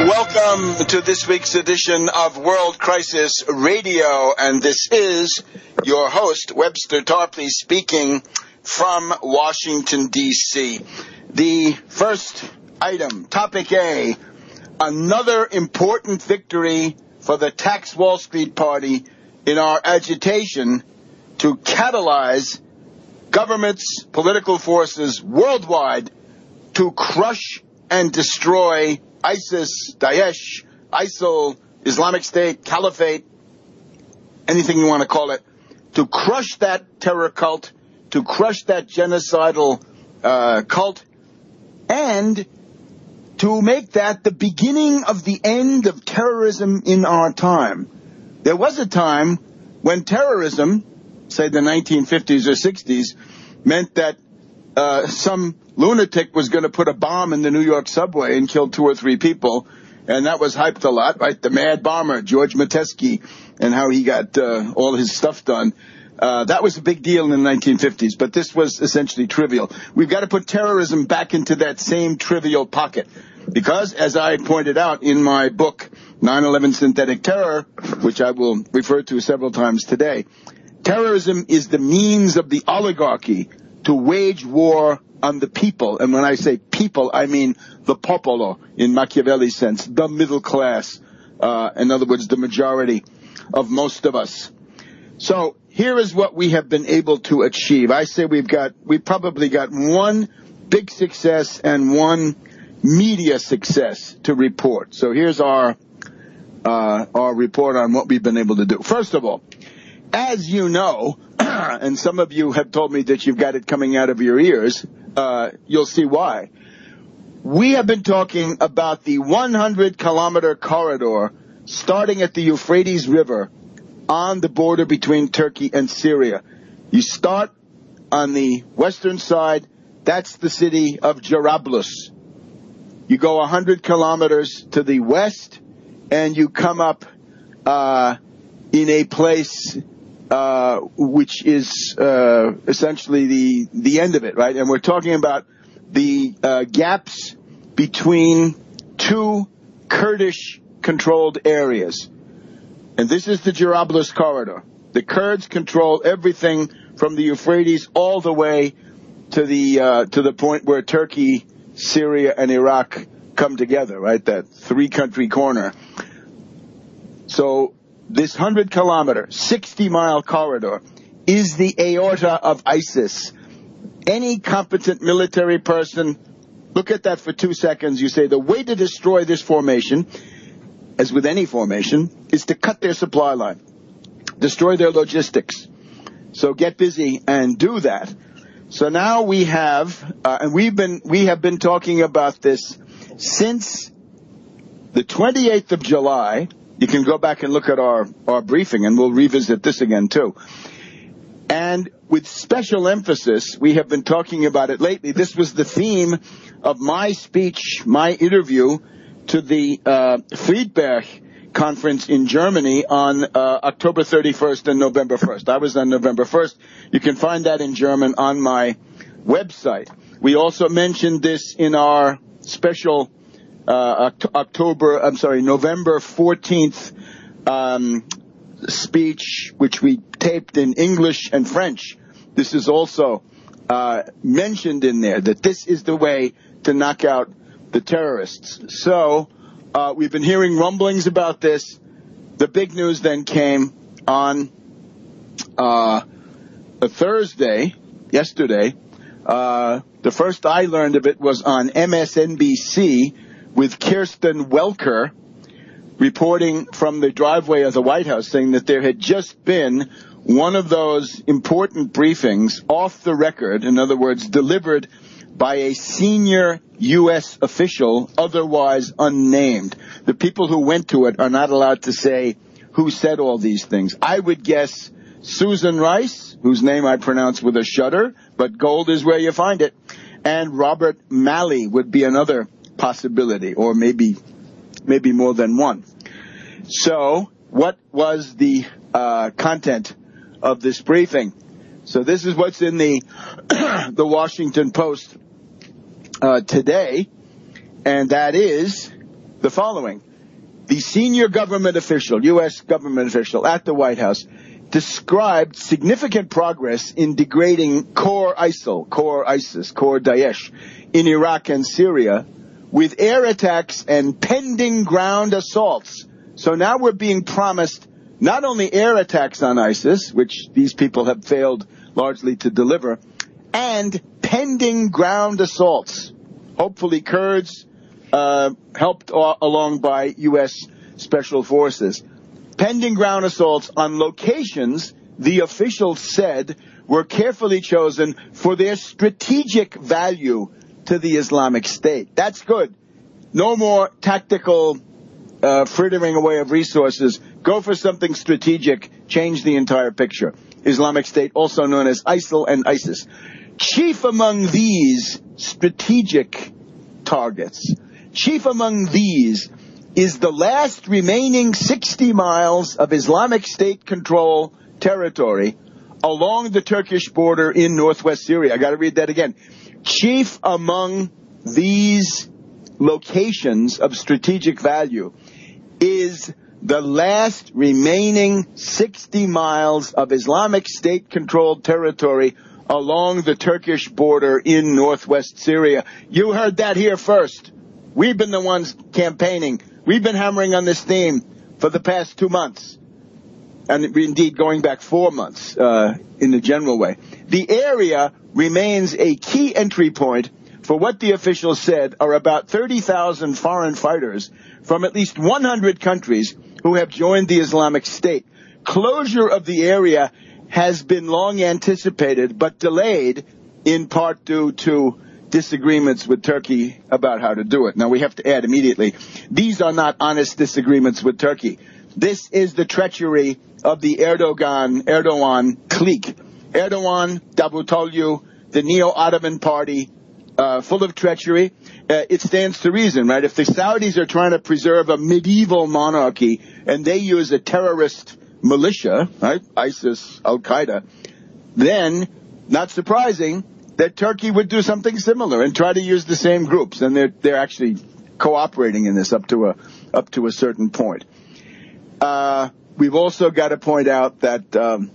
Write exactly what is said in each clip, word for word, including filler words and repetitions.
Welcome to this week's edition of World Crisis Radio, and this is your host, Webster Tarpley, speaking from Washington, D C The first item, topic A, another important victory for the Tax Wall Street Party in our agitation to catalyze governments, political forces worldwide to crush and destroy ISIS, Daesh, ISIL, Islamic State, Caliphate, anything you want to call it, to crush that terror cult, to crush that genocidal uh, cult, and to make that the beginning of the end of terrorism in our time. There was a time when terrorism, say the nineteen fifties or sixties, meant that uh, some lunatic was going to put a bomb in the New York subway and kill two or three people, and that was hyped a lot, right? The Mad Bomber, George Metesky, and how he got uh, all his stuff done. Uh, that was a big deal in the nineteen fifties, but this was essentially trivial. We've got to put terrorism back into that same trivial pocket, because, as I pointed out in my book, nine eleven Synthetic Terror, which I will refer to several times today, terrorism is the means of the oligarchy to wage war on the people. And when I say people, I mean the popolo in Machiavelli's sense, the middle class. Uh, in other words, the majority of most of us. So here is what we have been able to achieve. I say we've got, we probably got one big success and one media success to report. So here's our, uh, our report on what we've been able to do. First of all, as you know, and some of you have told me that you've got it coming out of your ears, uh, you'll see why. We have been talking about the one hundred kilometer corridor starting at the Euphrates River on the border between Turkey and Syria. You start on the western side, that's the city of Jarablus. You go one hundred kilometers to the west, and you come up uh, in a place uh, which is uh, essentially the, the end of it, right? And we're talking about the uh, gaps between two Kurdish-controlled areas. And this is the Jarablus corridor. The Kurds control everything from the Euphrates all the way to the uh, to the point where Turkey, Syria, and Iraq come together, right? That three-country corner. So this one hundred kilometer, sixty mile corridor is the aorta of ISIS. Any competent military person, look at that for two seconds. You say the way to destroy this formation, as with any formation, is to cut their supply line, destroy their logistics. So get busy and do that. So now we have, uh, and we've been, we have been talking about this since the twenty-eighth of July. You can go back and look at our, our briefing, and we'll revisit this again too. And with special emphasis, we have been talking about it lately. This was the theme of my speech, my interview to the uh, Friedberg conference in Germany on uh, October thirty-first and November first. I was on November first. You can find that in German on my website. We also mentioned this in our special uh, October, I'm sorry, November fourteenth um, speech, which we taped in English and French. This is also uh, mentioned in there, that this is the way to knock out the terrorists. So uh, we've been hearing rumblings about this. The big news then came on uh, a Thursday, yesterday. Uh, the first I learned of it was on M S N B C with Kirsten Welker reporting from the driveway of the White House, saying that there had just been one of those important briefings off the record, in other words, delivered by a senior U S official, otherwise unnamed. The people who went to it are not allowed to say who said all these things. I would guess Susan Rice, whose name I pronounce with a shudder, but gold is where you find it, and Robert Malley would be another possibility, or maybe maybe more than one. So what was the uh, content of this briefing? So this is what's in the the Washington Post uh, today, and that is the following. The senior government official, U S government official at the White House, described significant progress in degrading core ISIL, core ISIS, core Daesh in Iraq and Syria with air attacks and pending ground assaults. So now we're being promised not only air attacks on ISIS, which these people have failed largely to deliver, and pending ground assaults. Hopefully Kurds, uh, helped a- along by U S Special Forces. Pending ground assaults on locations the officials said were carefully chosen for their strategic value to the Islamic State. That's good. No more tactical uh, frittering away of resources. Go for something strategic. Change the entire picture. Islamic State, also known as ISIL and ISIS. Chief among these strategic targets, chief among these is the last remaining sixty miles of Islamic State control territory along the Turkish border in northwest Syria. I got to read that again. Chief among these locations of strategic value is the last remaining sixty miles of Islamic State controlled territory along the Turkish border in northwest Syria. You heard that here first. We've been the ones campaigning. We've been hammering on this theme for the past two months, and indeed going back four months uh, in a general way. The area remains a key entry point for what the officials said are about thirty thousand foreign fighters from at least one hundred countries who have joined the Islamic State. Closure of the area has been long anticipated, but delayed in part due to disagreements with Turkey about how to do it. Now, we have to add immediately, these are not honest disagreements with Turkey. This is the treachery of the Erdogan, Erdogan clique. Erdogan, Davutoglu, the Neo-Ottoman Party, uh, full of treachery. Uh, it stands to reason, right? If the Saudis are trying to preserve a medieval monarchy and they use a terrorist militia, right, ISIS, Al-Qaeda, then, not surprising, that Turkey would do something similar and try to use the same groups, and they're they're actually cooperating in this up to a up to a certain point. Uh, we've also got to point out that um,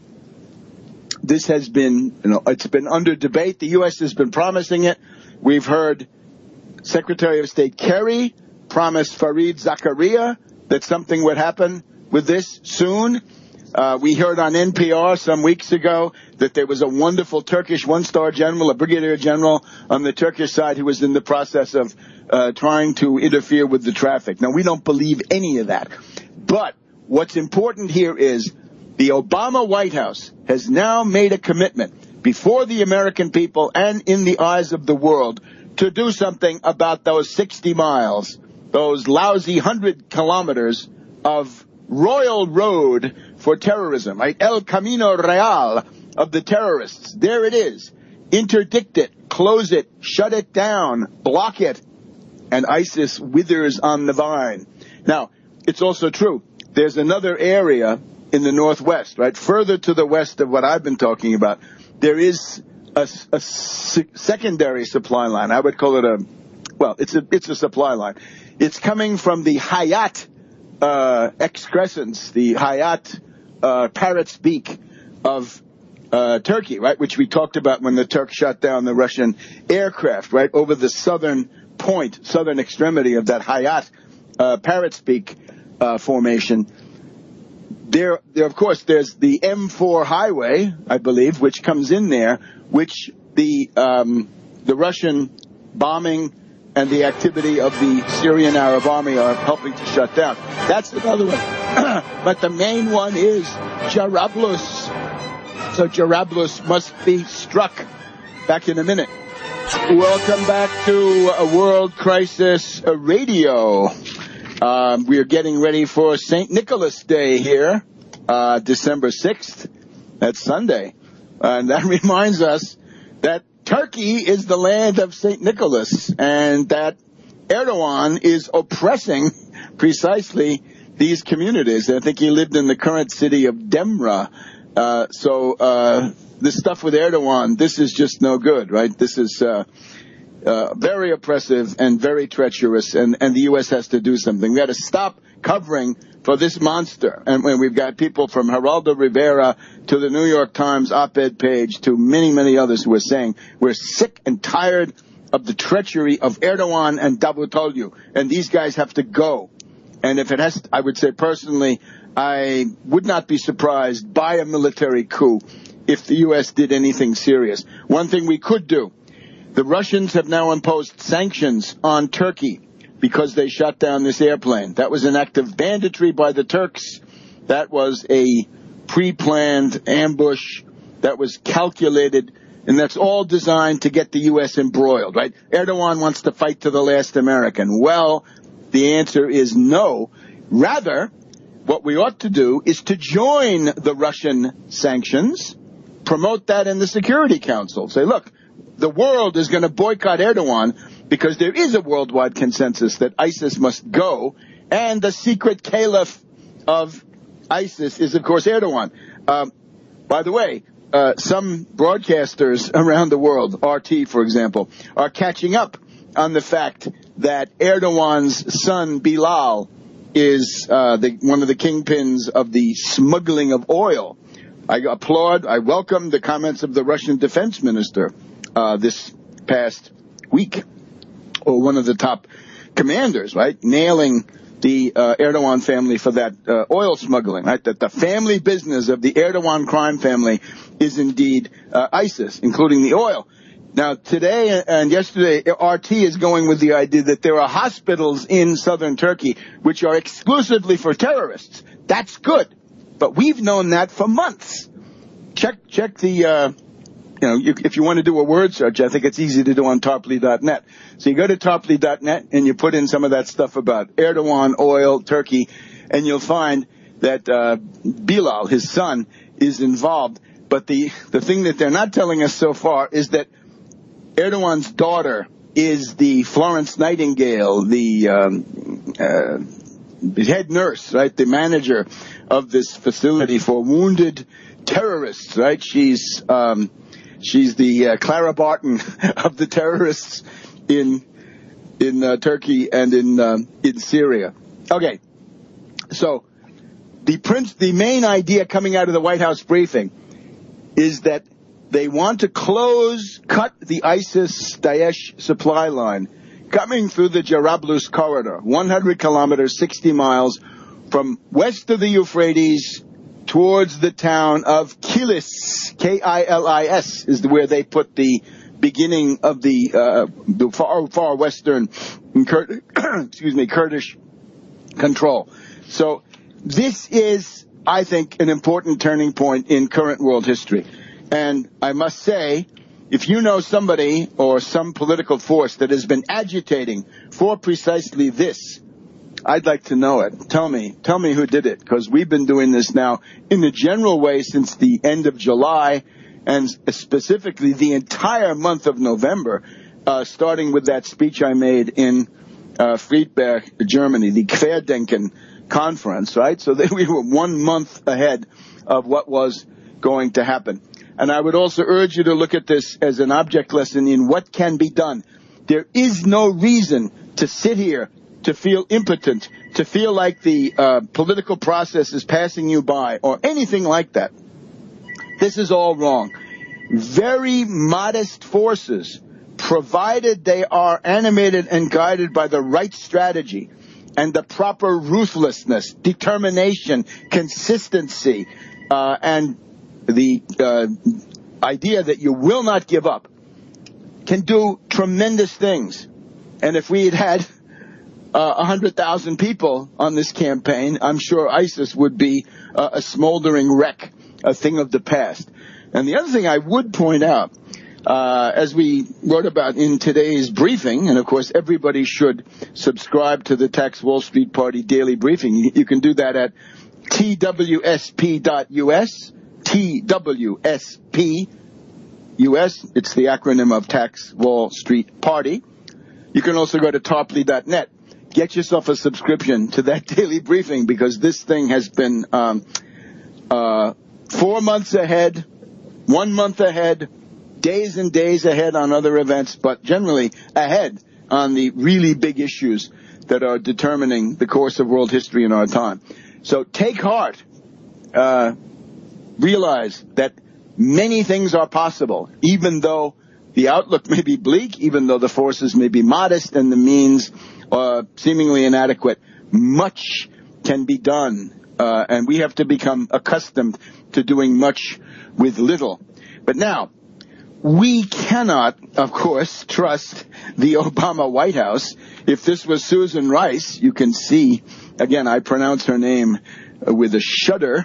this has been, you know, it's been under debate. The U S has been promising it. We've heard Secretary of State Kerry promise Fareed Zakaria that something would happen with this soon. Uh, we heard on N P R some weeks ago that there was a wonderful Turkish one-star general, a brigadier general on the Turkish side who was in the process of uh, trying to interfere with the traffic. Now, we don't believe any of that. But what's important here is the Obama White House has now made a commitment before the American people and in the eyes of the world to do something about those sixty miles, those lousy one hundred kilometers of royal road for terrorism, right? El Camino Real of the terrorists. There it is. Interdict it, close it, shut it down, block it, and ISIS withers on the vine. Now, it's also true. There's another area in the northwest, right? Further to the west of what I've been talking about, there is a, a secondary supply line. I would call it a, well, it's a, it's a supply line. It's coming from the Hayat uh, excrescence, the Hayat uh, parrot's beak of uh, Turkey, right? Which we talked about when the Turks shot down the Russian aircraft, right? Over the southern point, southern extremity of that Hayat uh, parrot's beak uh, formation. There, there, of course, there's the M four highway, I believe, which comes in there, which the um, the Russian bombing and the activity of the Syrian Arab Army are helping to shut down. That's another one. But the main one is Jarablus. So Jarablus must be struck. Back in a minute. Welcome back to a World Crisis Radio. Um, we are getting ready for Saint Nicholas Day here, uh, December sixth. That's Sunday. And that reminds us that Turkey is the land of Saint Nicholas, and that Erdogan is oppressing precisely these communities. I think he lived in the current city of Demra. Uh, so uh, this stuff with Erdogan, this is just no good, right? This is uh, uh, very oppressive and very treacherous, and, and the U S has to do something. We got to stop covering for this monster. And when we've got people from Geraldo Rivera to the New York Times op-ed page to many, many others who are saying we're sick and tired of the treachery of Erdogan and Davutoglu, and these guys have to go. And if it has, I would say personally, I would not be surprised by a military coup if the U S did anything serious. One thing we could do, the Russians have now imposed sanctions on Turkey because they shot down this airplane. That was an act of banditry by the Turks. That was a pre-planned ambush that was calculated, and that's all designed to get the U S embroiled, right? Erdogan wants to fight to the last American. Well, the answer is no. Rather, what we ought to do is to join the Russian sanctions, promote that in the Security Council. Say, look, the world is going to boycott Erdogan because there is a worldwide consensus that ISIS must go, and the secret caliph of ISIS is, of course, Erdogan. Um, by the way, uh, some broadcasters around the world, R T, for example, are catching up on the fact that Erdogan's son, Bilal, is uh, the, one of the kingpins of the smuggling of oil. I applaud, I welcome the comments of the Russian defense minister uh, this past week, or one of the top commanders, right, nailing the uh, Erdogan family for that uh, oil smuggling, right, that the family business of the Erdogan crime family is indeed uh, ISIS, including the oil. Now, today and yesterday, R T is going with the idea that there are hospitals in southern Turkey which are exclusively for terrorists. That's good, but we've known that for months. Check check the, uh, you know, you, if you want to do a word search, I think it's easy to do on Tarpley dot net. So you go to Tarpley dot net and you put in some of that stuff about Erdogan, oil, Turkey, and you'll find that uh, Bilal, his son, is involved. But the, the thing that they're not telling us so far is that Erdogan's daughter is the Florence Nightingale, the um, uh, head nurse, right, the manager of this facility for wounded terrorists, right? She's um, she's the uh, Clara Barton of the terrorists in in uh, Turkey and in uh, in Syria. Okay, so the prince, the main idea coming out of the White House briefing is that they want to close, cut the ISIS-Daesh supply line coming through the Jarablus corridor, one hundred kilometers, sixty miles, from west of the Euphrates towards the town of Kilis, K I L I S, is where they put the beginning of the, uh, the far, far western, excuse me, Kurdish control. So this is, I think, an important turning point in current world history. And I must say, if you know somebody or some political force that has been agitating for precisely this, I'd like to know it. Tell me. Tell me who did it, because we've been doing this now in a general way since the end of July, and specifically the entire month of November, uh, starting with that speech I made in uh, Friedberg, Germany, the Querdenken conference, right? So that we were one month ahead of what was going to happen. And I would also urge you to look at this as an object lesson in what can be done. There is no reason to sit here, to feel impotent, to feel like the uh, political process is passing you by, or anything like that. This is all wrong. Very modest forces, provided they are animated and guided by the right strategy and the proper ruthlessness, determination, consistency, uh, and the uh, idea that you will not give up, can do tremendous things. And if we had had uh, one hundred thousand people on this campaign, I'm sure ISIS would be uh, a smoldering wreck, a thing of the past. And the other thing I would point out, uh, as we wrote about in today's briefing, and of course everybody should subscribe to the Tax Wall Street Party daily briefing. You, you can do that at T W S P dot U S. T W S P U S. It's the acronym of Tax Wall Street Party. You can also go to Tarpley dot net. Get yourself a subscription to that daily briefing, because this thing has been um, uh, four months ahead, one month ahead, days and days ahead on other events, but generally ahead on the really big issues that are determining the course of world history in our time. So take heart. Uh, realize that many things are possible, even though the outlook may be bleak, even though the forces may be modest and the means are seemingly inadequate. Much can be done, uh, and we have to become accustomed to doing much with little. But now, we cannot, of course, trust the Obama White House. If this was Susan Rice, you can see, again, I pronounce her name with a shudder.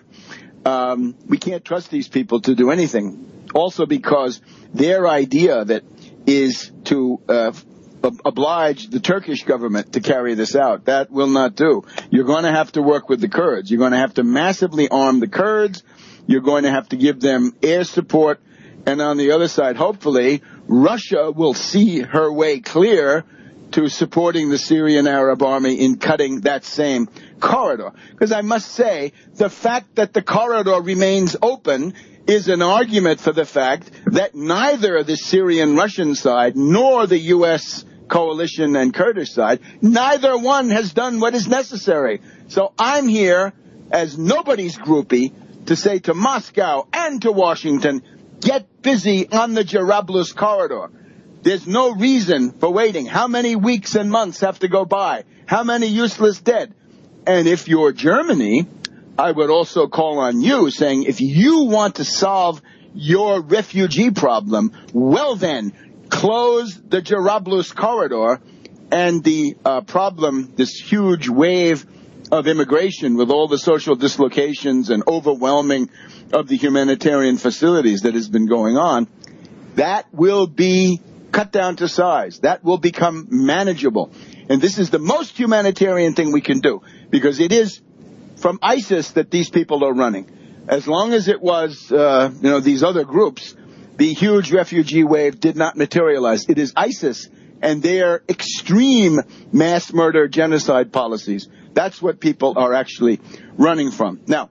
Um, we can't trust these people to do anything. Also because their idea that is to uh, ob- oblige the Turkish government to carry this out, that will not do. You're going to have to work with the Kurds. You're going to have to massively arm the Kurds. You're going to have to give them air support. And on the other side, hopefully, Russia will see her way clear to supporting the Syrian Arab army in cutting that same corridor. Because I must say, the fact that the corridor remains open is an argument for the fact that neither the Syrian-Russian side nor the U S coalition and Kurdish side, neither one has done what is necessary. So I'm here as nobody's groupie to say to Moscow and to Washington, get busy on the Jarablus corridor. There's no reason for waiting. How many weeks and months have to go by? How many useless dead? And if you're Germany, I would also call on you saying, if you want to solve your refugee problem, well then, close the Jarablus corridor and the uh, problem, this huge wave of immigration with all the social dislocations and overwhelming of the humanitarian facilities that has been going on, that will be cut down to size. That will become manageable. And this is the most humanitarian thing we can do, because it is from ISIS that these people are running. As long as it was, uh, you know, these other groups, the huge refugee wave did not materialize. It is ISIS and their extreme mass murder genocide policies. That's what people are actually running from. Now,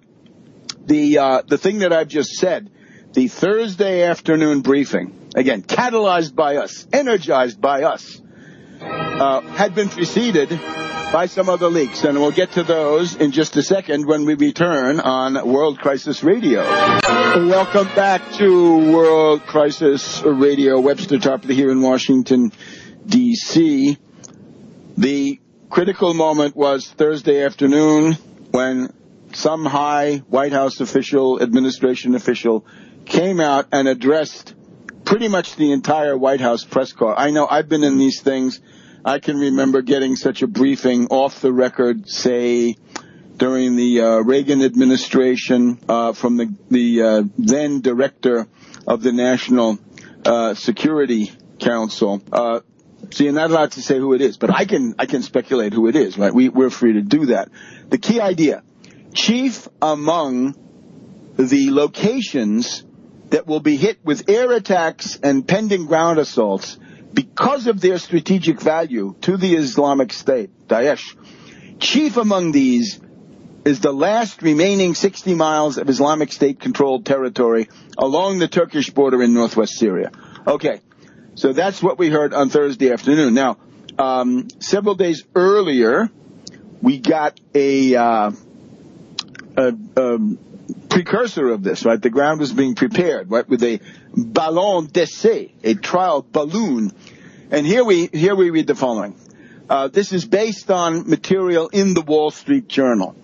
the uh, the thing that I've just said, the Thursday afternoon briefing, again, catalyzed by us, energized by us, uh, had been preceded by some other leaks. And we'll get to those in just a second when we return on World Crisis Radio. Welcome back to World Crisis Radio. Webster Tarpley here in Washington, D C The critical moment was Thursday afternoon when some high White House official, administration official, came out and addressed pretty much the entire White House press corps. I know I've been in these things. I can remember getting such a briefing off the record, say, during the uh, Reagan administration uh, from the, the uh, then director of the National uh, Security Council. Uh, so you're not allowed to say who it is, but I can I can speculate who it is, right? We, we're free to do that. The key idea, chief among the locations that will be hit with air attacks and pending ground assaults because of their strategic value to the Islamic State, Daesh. Chief among these is the last remaining sixty miles of Islamic State-controlled territory along the Turkish border in northwest Syria. Okay, so that's what we heard on Thursday afternoon. Now, um, several days earlier, we got a, uh, a, a precursor of this, right? The ground was being prepared, right, with a ballon d'essai, a trial balloon. And here we here we read the following. Uh, this is based on material in the Wall Street Journal.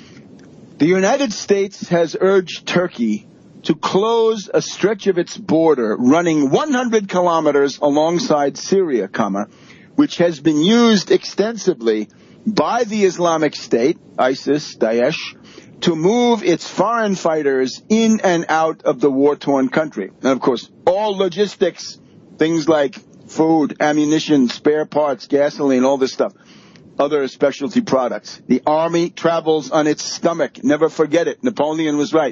The United States has urged Turkey to close a stretch of its border running one hundred kilometers alongside Syria, comma, which has been used extensively by the Islamic State, ISIS, Daesh, to move its foreign fighters in and out of the war-torn country. And, of course, all logistics, things like food, ammunition, spare parts, gasoline, all this stuff, other specialty products. The army travels on its stomach. Never forget it. Napoleon was right.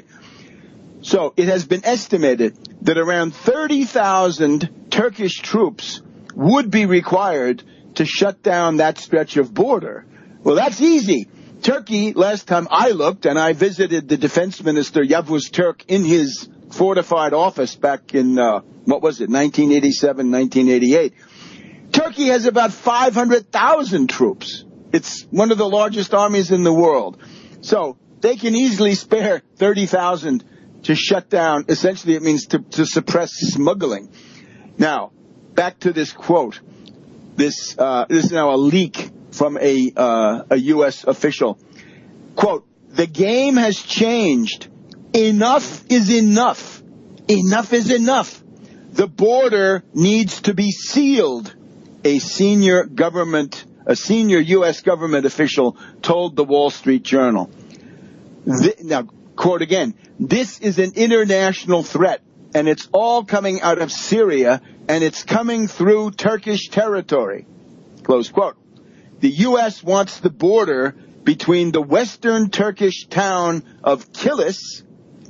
So it has been estimated that around thirty thousand Turkish troops would be required to shut down that stretch of border. Well, that's easy. Turkey, last time I looked, and I visited the defense minister, Yavuz Turk, in his fortified office back in uh, what was it, nineteen eighty-seven, nineteen eighty-eight. Turkey has about five hundred thousand troops. It's one of the largest armies in the world. So they can easily spare thirty thousand to shut down. Essentially, it means to, to suppress smuggling. Now, back to this quote. This, uh, this is now a leak from a, uh, a U S official. Quote, "The game has changed. Enough is enough. Enough is enough. The border needs to be sealed," a senior government, a senior U S government official told the Wall Street Journal. The, now, quote again, "This is an international threat, and it's all coming out of Syria, and it's coming through Turkish territory." Close quote. The U S wants the border between the western Turkish town of Kilis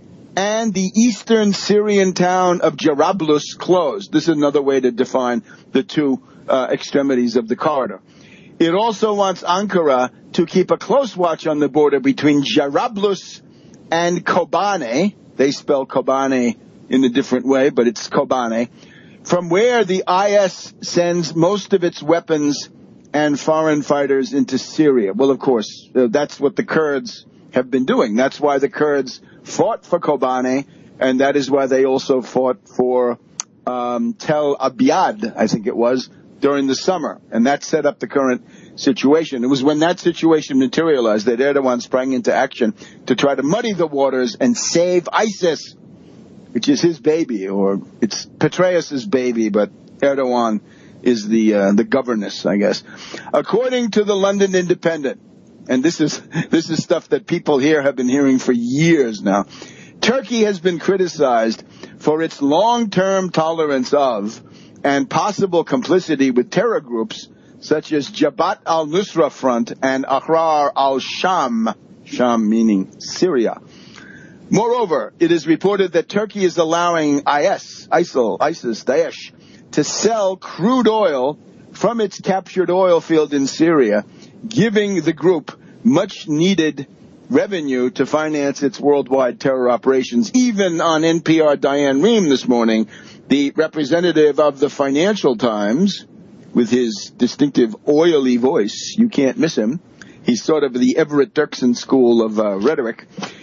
and the eastern Syrian town of Jarablus closed. This is another way to define the two uh, extremities of the corridor. It also wants Ankara to keep a close watch on the border between Jarablus and Kobane. They spell Kobane in a different way, but it's Kobane, from where the I S sends most of its weapons and foreign fighters into Syria. Well, of course, uh, that's what the Kurds have been doing. That's why the Kurds fought for Kobane, and that is why they also fought for um, Tel Abyad, I think it was, during the summer. And that set up the current situation. It was when that situation materialized that Erdogan sprang into action to try to muddy the waters and save ISIS, which is his baby, or it's Petraeus's baby, but Erdogan is the uh, the governess, I guess. According to the London Independent, and this is this is stuff that people here have been hearing for years now, Turkey has been criticized for its long-term tolerance of and possible complicity with terror groups such as Jabhat al-Nusra Front and Ahrar al-Sham, Sham meaning Syria. Moreover, it is reported that Turkey is allowing I S, ISIL, ISIS, Daesh, to sell crude oil from its captured oil field in Syria, giving the group much-needed revenue to finance its worldwide terror operations. Even on N P R, Diane Rehm this morning, the representative of the Financial Times, with his distinctive oily voice, you can't miss him. He's sort of the Everett Dirksen school of uh, rhetoric.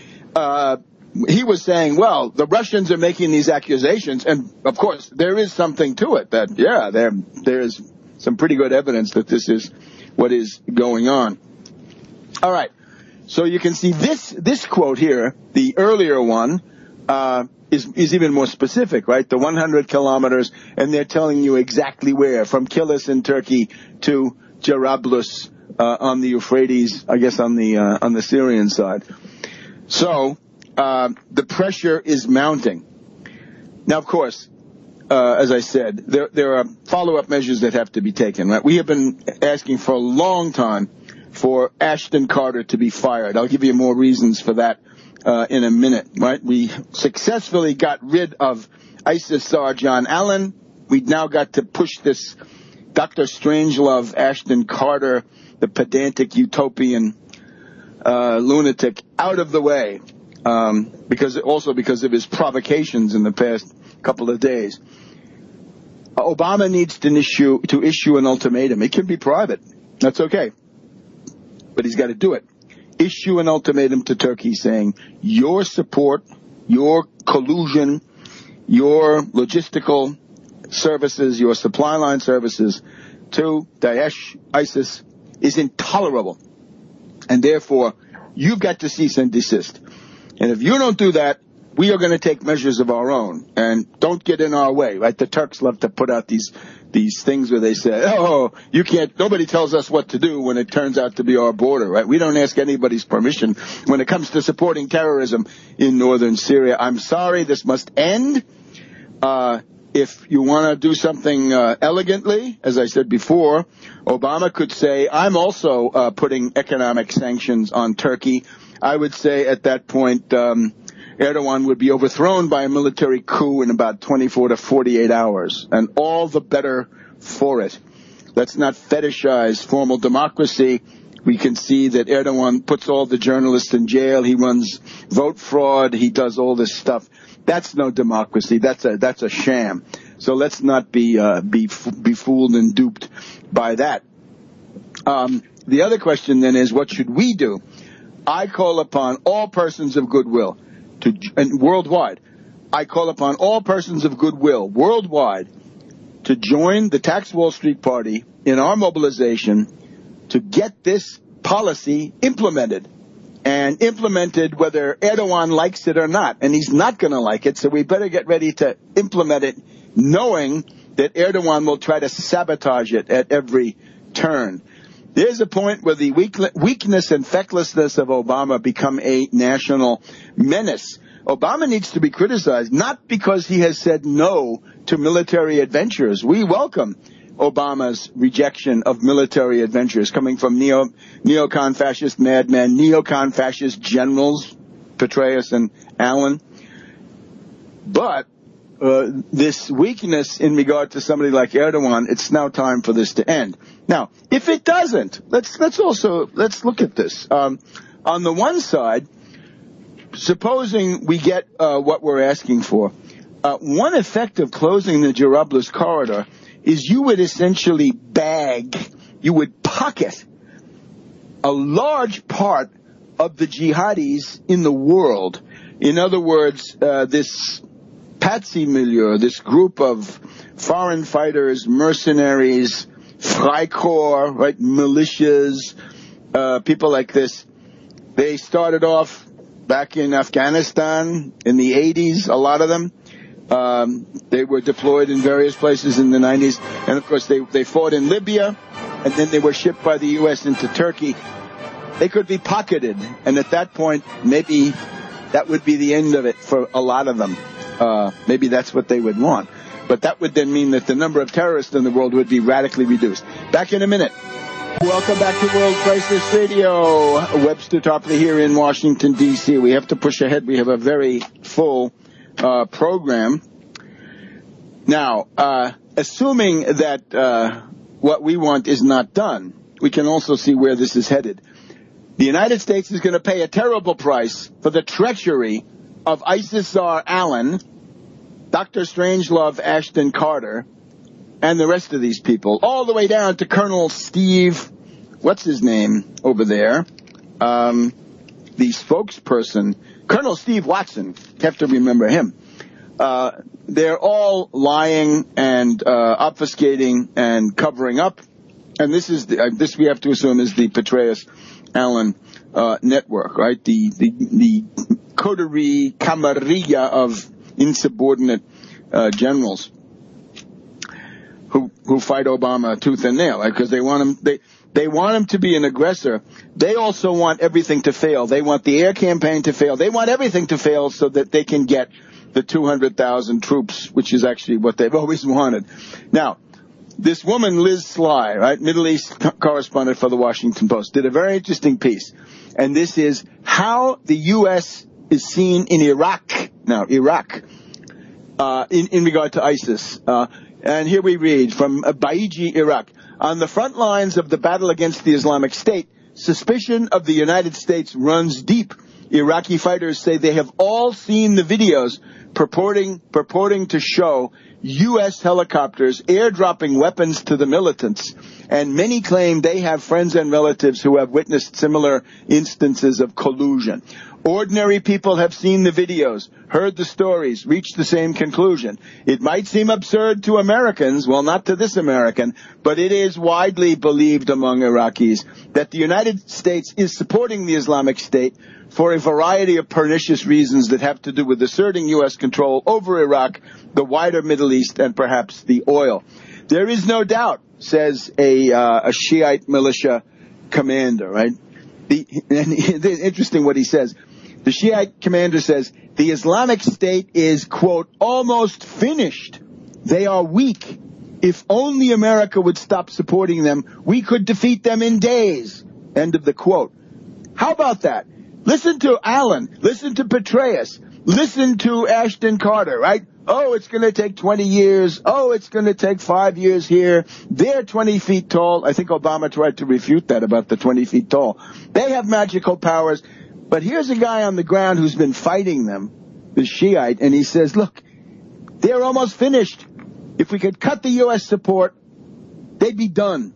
Uh, he was saying, well, the Russians are making these accusations, and of course there is something to it. That yeah, there there is some pretty good evidence that this is what is going on. All right, so you can see this this quote here, the earlier one, uh, is is even more specific, right? The one hundred kilometers, and they're telling you exactly where, from Kilis in Turkey to Jarablus uh, on the Euphrates, I guess on the uh, on the Syrian side. So uh, the pressure is mounting. Now, of course, uh, as I said, there there are follow-up measures that have to be taken. Right? We have been asking for a long time for Ashton Carter to be fired. I'll give you more reasons for that uh, in a minute. Right? We successfully got rid of ISIS czar John Allen. We've now got to push this Doctor Strangelove Ashton Carter, the pedantic utopian uh, lunatic, out of the way, um, because also because of his provocations in the past couple of days. Obama needs to issue to issue an ultimatum. It can be private. That's okay. But he's got to do it. Issue an ultimatum to Turkey saying your support, your collusion, your logistical services, your supply line services to Daesh, ISIS is intolerable. And therefore, you've got to cease and desist. And if you don't do that, we are going to take measures of our own. And don't get in our way, right? The Turks love to put out these these things where they say, oh, you can't, nobody tells us what to do when it turns out to be our border, right? We don't ask anybody's permission when it comes to supporting terrorism in northern Syria. I'm sorry, this must end. Uh, if you want to do something uh, elegantly, as I said before, Obama could say, I'm also uh, putting economic sanctions on Turkey. I would say at that point, um, Erdogan would be overthrown by a military coup in about twenty-four to forty-eight hours, and all the better for it. Let's not fetishize formal democracy. We can see that Erdogan puts all the journalists in jail. He runs vote fraud. He does all this stuff. That's no democracy. That's a that's a sham. So let's not be uh, be be fooled and duped by that. Um, the other question then is, what should we do? I call upon all persons of goodwill to and worldwide. I call upon all persons of goodwill worldwide to join the Tax Wall Street Party in our mobilization to get this policy implemented. And implemented whether Erdogan likes it or not. And he's not going to like it, so we better get ready to implement it, knowing that Erdogan will try to sabotage it at every turn. There's a point where the weakness and fecklessness of Obama become a national menace. Obama needs to be criticized, not because he has said no to military adventures. We welcome Obama's rejection of military adventures coming from neo, neocon fascist madmen, neocon fascist generals, Petraeus and Allen. But uh, this weakness in regard to somebody like Erdogan, it's now time for this to end. Now, if it doesn't, let's let's also let's look at this. Um, on the one side, supposing we get uh, what we're asking for, uh, one effect of closing the Jarablus corridor is you would essentially bag, you would pocket a large part of the jihadis in the world. In other words, uh, this patsy milieu, this group of foreign fighters, mercenaries, Freikorps, right, militias, uh, people like this, they started off back in Afghanistan in the eighties, a lot of them. Um, they were deployed in various places in the nineties, and of course they, they fought in Libya, and then they were shipped by the U S into Turkey. They could be pocketed, and at that point, maybe that would be the end of it for a lot of them. Uh, maybe that's what they would want. But that would then mean that the number of terrorists in the world would be radically reduced. Back in a minute. Welcome back to World Crisis Radio. Webster Tarpley here in Washington, D C We have to push ahead. We have a very full Uh, program. Now, uh, assuming that uh, what we want is not done, we can also see where this is headed. The United States is going to pay a terrible price for the treachery of ISIS czar Allen, Doctor Strangelove Ashton Carter, and the rest of these people, all the way down to Colonel Steve, what's his name over there, um, the spokesperson, Colonel Steve Watson, have to remember him. Uh, they're all lying and uh, obfuscating and covering up, and this is the, uh, this we have to assume is the Petraeus Allen uh, network, right? The the the coterie camarilla of insubordinate uh, generals who who fight Obama tooth and nail, right? Because they want him they. They want him to be an aggressor. They also want everything to fail. They want the air campaign to fail. They want everything to fail so that they can get the two hundred thousand troops, which is actually what they've always wanted. Now, this woman, Liz Sly, right, Middle East co- correspondent for the Washington Post, did a very interesting piece. And this is how the U S is seen in Iraq, now, Iraq, uh, in, in regard to ISIS. Uh, and here we read from uh, Baiji, Iraq. On the front lines of the battle against the Islamic State, suspicion of the United States runs deep. Iraqi fighters say they have all seen the videos purporting purporting to show U S helicopters airdropping weapons to the militants, and many claim they have friends and relatives who have witnessed similar instances of collusion. Ordinary people have seen the videos, heard the stories, reached the same conclusion. It might seem absurd to Americans, well, not to this American, but it is widely believed among Iraqis that the United States is supporting the Islamic State for a variety of pernicious reasons that have to do with asserting U S control over Iraq, the wider Middle East, and perhaps the oil. There is no doubt, says a, uh, a Shiite militia commander, right? The, and it's interesting what he says. The Shiite commander says, the Islamic State is, quote, almost finished. They are weak. If only America would stop supporting them, we could defeat them in days. End of the quote. How about that? Listen to Allen. Listen to Petraeus. Listen to Ashton Carter, right? Oh, it's going to take twenty years. Oh, it's going to take five years here. They're twenty feet tall. I think Obama tried to refute that about the twenty feet tall. They have magical powers. But here's a guy on the ground who's been fighting them, the Shiite, and he says, look, they're almost finished. if we could cut the U S support, they'd be done.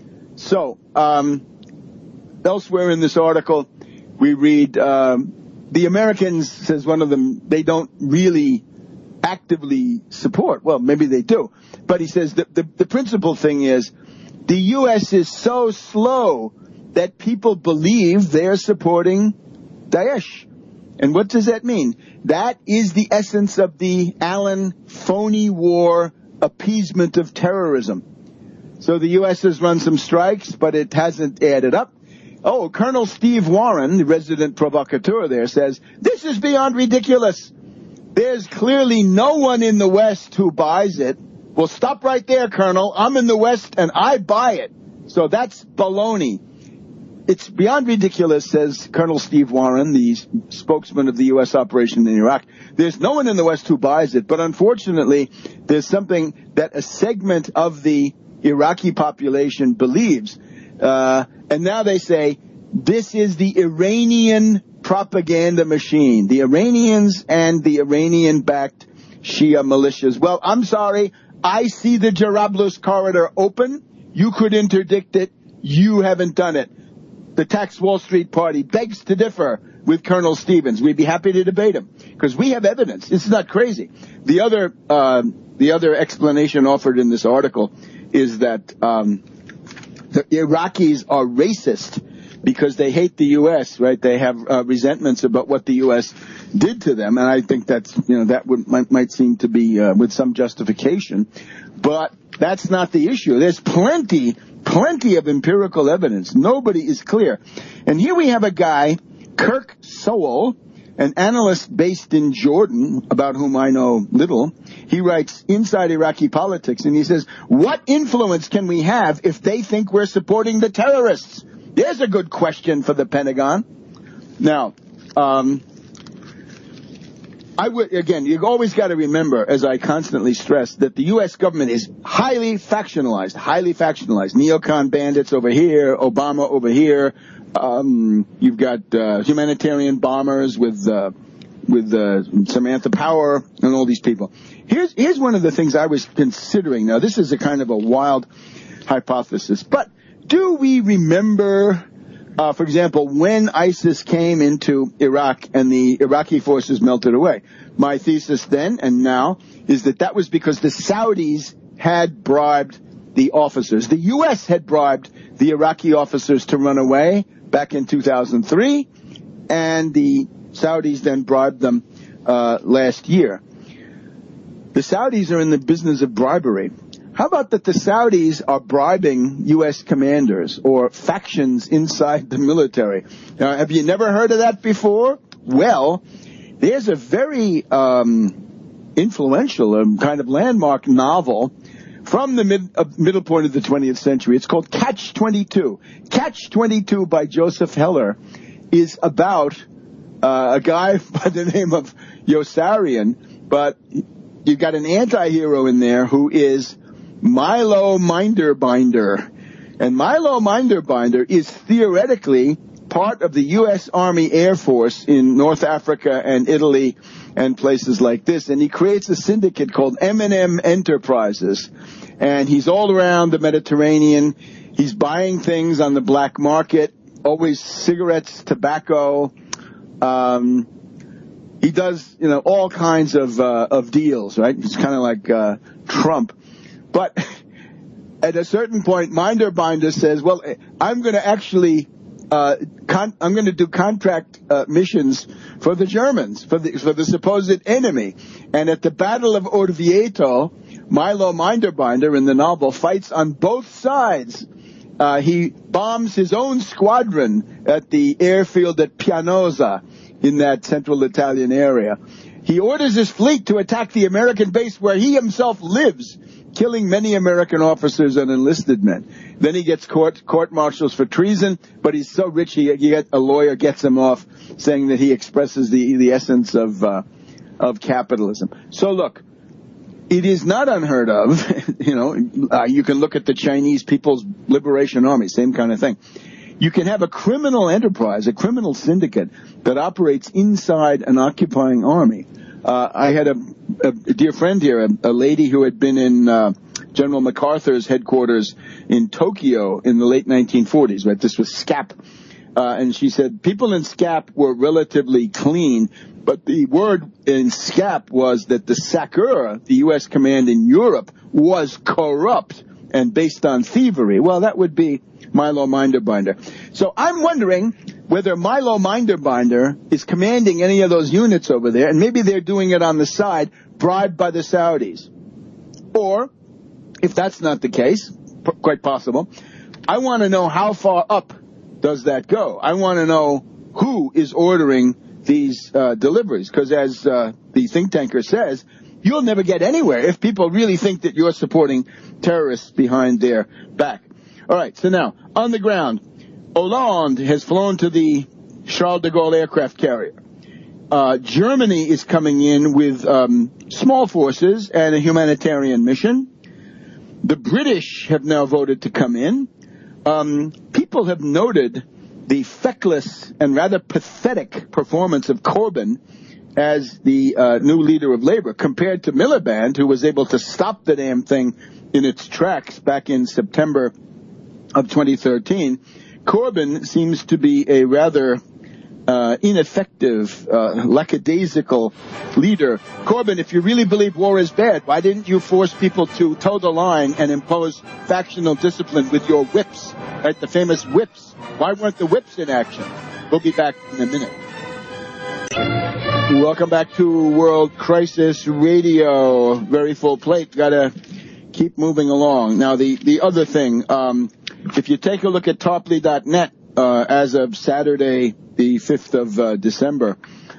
So, um, elsewhere in this article, we read, um, the Americans, says one of them, they don't really actively support. Well, maybe they do. But he says that the, the principal thing is the U S is so slow that people believe they're supporting Daesh. And what does that mean? That is the essence of the Allen phony war appeasement of terrorism. So the U S has run some strikes, but it hasn't added up. Oh, Colonel Steve Warren, the resident provocateur there, says, this is beyond ridiculous. There's clearly no one in the West who buys it. Well, stop right there, Colonel. I'm in the West and I buy it. So that's baloney. It's beyond ridiculous, says Colonel Steve Warren, the spokesman of the U S operation in Iraq. There's no one in the West who buys it, but unfortunately, there's something that a segment of the Iraqi population believes. Uh, and now they say, this is the Iranian propaganda machine, the Iranians and the Iranian-backed Shia militias. Well, I'm sorry, I see the Jarablus corridor open. You could interdict it. You haven't done it. The Tax Wall Street Party begs to differ with Colonel Stevens. We'd be happy to debate him because we have evidence. This is not crazy. The other, uh, the other explanation offered in this article is that um, the Iraqis are racist because they hate the U S, right? They have uh, resentments about what the U S did to them, and I think that's, you know, that would might, might seem to be uh, with some justification, but that's not the issue. There's plenty, plenty of empirical evidence. Nobody is clear, and here we have a guy, Kirk Sowell, an analyst based in Jordan, about whom I know little. He writes Inside Iraqi Politics, and he says, what influence can we have if they think we're supporting the terrorists? There's a good question for the Pentagon. Now, um, I would, again, you've always got to remember, as I constantly stress, that the U S government is highly factionalized, highly factionalized. Neocon bandits over here, Obama over here. Um, you've got uh, humanitarian bombers with uh, with uh, Samantha Power and all these people. Here's here's one of the things I was considering. Now, this is a kind of a wild hypothesis, but do we remember, uh, for example, when ISIS came into Iraq and the Iraqi forces melted away? My thesis then and now is that that was because the Saudis had bribed the officers. The U S had bribed the Iraqi officers to run away back in two thousand three, and the Saudis then bribed them uh, last year. The Saudis are in the business of bribery. How about that the Saudis are bribing U S commanders or factions inside the military? Now, have you never heard of that before? Well, there's a very um, influential and kind of landmark novel from the mid, uh, middle point of the twentieth century. It's called Catch twenty-two. Catch twenty-two by Joseph Heller is about uh, a guy by the name of Yossarian, but you've got an anti-hero in there who is Milo Minderbinder. And Milo Minderbinder is theoretically part of the U S Army Air Force in North Africa and Italy and places like this. And he creates a syndicate called M and M Enterprises. And he's all around the Mediterranean. He's buying things on the black market, always cigarettes, tobacco. Um, he does, you know, all kinds of uh, of deals, right? It's kind of like uh, Trump. But at a certain point, Minderbinder says, well, I'm going to actually, uh, con- I'm going to do contract uh, missions for the Germans, for the, for the supposed enemy. And at the Battle of Orvieto, Milo Minderbinder in the novel fights on both sides. Uh, he bombs his own squadron at the airfield at Pianosa in that central Italian area. He orders his fleet to attack the American base where he himself lives, killing many American officers and enlisted men. Then he gets court court martials for treason, but he's so rich he, he get, a lawyer gets him off, saying that he expresses the the essence of uh, of capitalism. So look, it is not unheard of. You know, uh, you can look at the Chinese People's Liberation Army, same kind of thing. You can have a criminal enterprise, a criminal syndicate that operates inside an occupying army. Uh, I had a, a dear friend here, a, a lady who had been in uh, General MacArthur's headquarters in Tokyo in the late nineteen forties, right? This was SCAP. Uh, and she said people in SCAP were relatively clean, but the word in SCAP was that the SACEUR, the U S command in Europe, was corrupt and based on thievery. Well, that would be Milo Minderbinder. So I'm wondering whether Milo Minderbinder is commanding any of those units over there, and maybe they're doing it on the side, bribed by the Saudis. Or, if that's not the case, p- quite possible, I want to know how far up does that go. I want to know who is ordering these uh, deliveries, because as uh, the think tanker says, you'll never get anywhere if people really think that you're supporting terrorists behind their back. All right, so now, on the ground, Hollande has flown to the Charles de Gaulle aircraft carrier. Uh, Germany is coming in with um, small forces and a humanitarian mission. The British have now voted to come in. Um, people have noted the feckless and rather pathetic performance of Corbyn as the uh, new leader of Labour, compared to Miliband, who was able to stop the damn thing in its tracks back in September of twenty thirteen. Corbyn seems to be a rather uh, ineffective, uh, lackadaisical leader. Corbyn, if you really believe war is bad, why didn't you force people to toe the line and impose factional discipline with your whips, right? The famous whips. Why weren't the whips in action? We'll be back in a minute. Welcome back to World Crisis Radio. Very full plate. Gotta keep moving along. Now, the, the other thing, um, if you take a look at Tarpley dot net, uh, as of Saturday, the fifth of uh, December,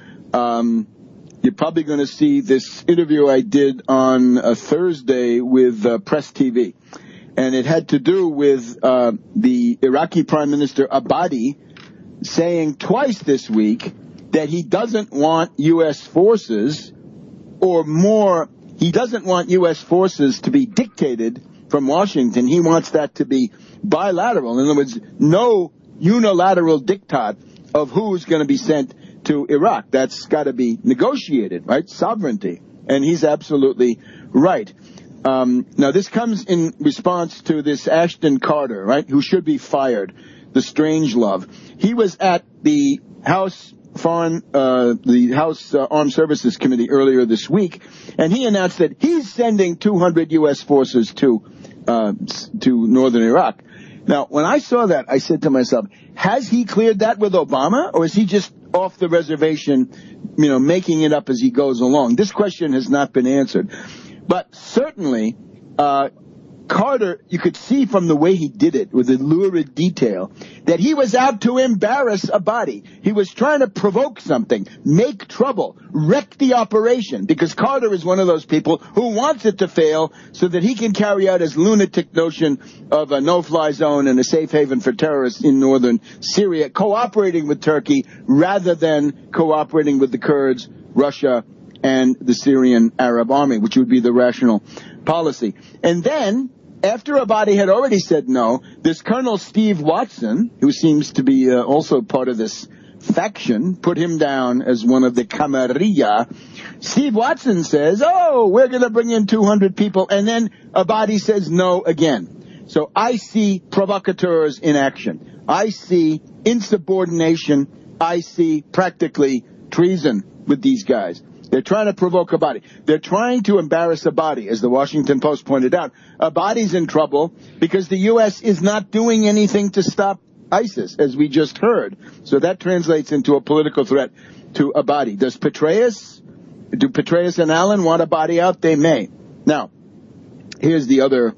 um, you're probably going to see this interview I did on a Thursday with uh, Press T V. And it had to do with uh, the Iraqi Prime Minister Abadi saying twice this week that he doesn't want U S forces, or more, he doesn't want U S forces to be dictated from Washington. He wants that to be bilateral. In other words, no unilateral diktat of who's going to be sent to Iraq. That's got to be negotiated, right? Sovereignty. And he's absolutely right. Um, now, this comes in response to this Ashton Carter, right, who should be fired, the Strangelove. He was at the House Foreign, uh, the House uh, Armed Services Committee earlier this week, and he announced that he's sending two hundred U S forces to uh, to northern Iraq. Now, when I saw that, I said to myself, has he cleared that with Obama, or is he just off the reservation, you know, making it up as he goes along? This question has not been answered. But certainly, uh, Carter, you could see from the way he did it with the lurid detail that he was out to embarrass Abadi. He was trying to provoke something, make trouble, wreck the operation, because Carter is one of those people who wants it to fail so that he can carry out his lunatic notion of a no-fly zone and a safe haven for terrorists in northern Syria, cooperating with Turkey rather than cooperating with the Kurds, Russia, and the Syrian Arab army, which would be the rational policy. And then, after Abadi had already said no, this Colonel Steve Watson, who seems to be uh, also part of this faction, put him down as one of the Camarilla. Steve Watson says, oh, we're going to bring in two hundred people, and then Abadi says no again. So I see provocateurs in action. I see insubordination. I see practically treason with these guys. They're trying to provoke Abadi. They're trying to embarrass Abadi, as the Washington Post pointed out. Abadi's in trouble because the U S is not doing anything to stop ISIS, as we just heard. So that translates into a political threat to Abadi. Does Petraeus, do Petraeus and Allen want Abadi out? They may. Now, here's the other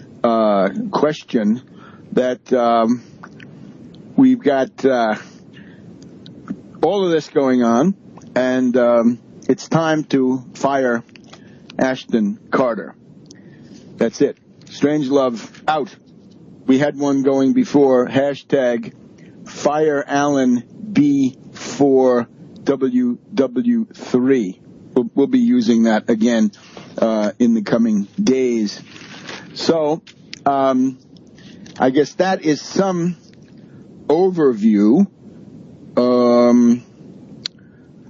uh, question that um, we've got uh, all of this going on, and um, it's time to fire Ashton Carter. That's it. Strangelove out. We had one going before. Hashtag fire Allen B four W W three. We'll, we'll be using that again uh, in the coming days. So, um, I guess that is some overview. Um, oh,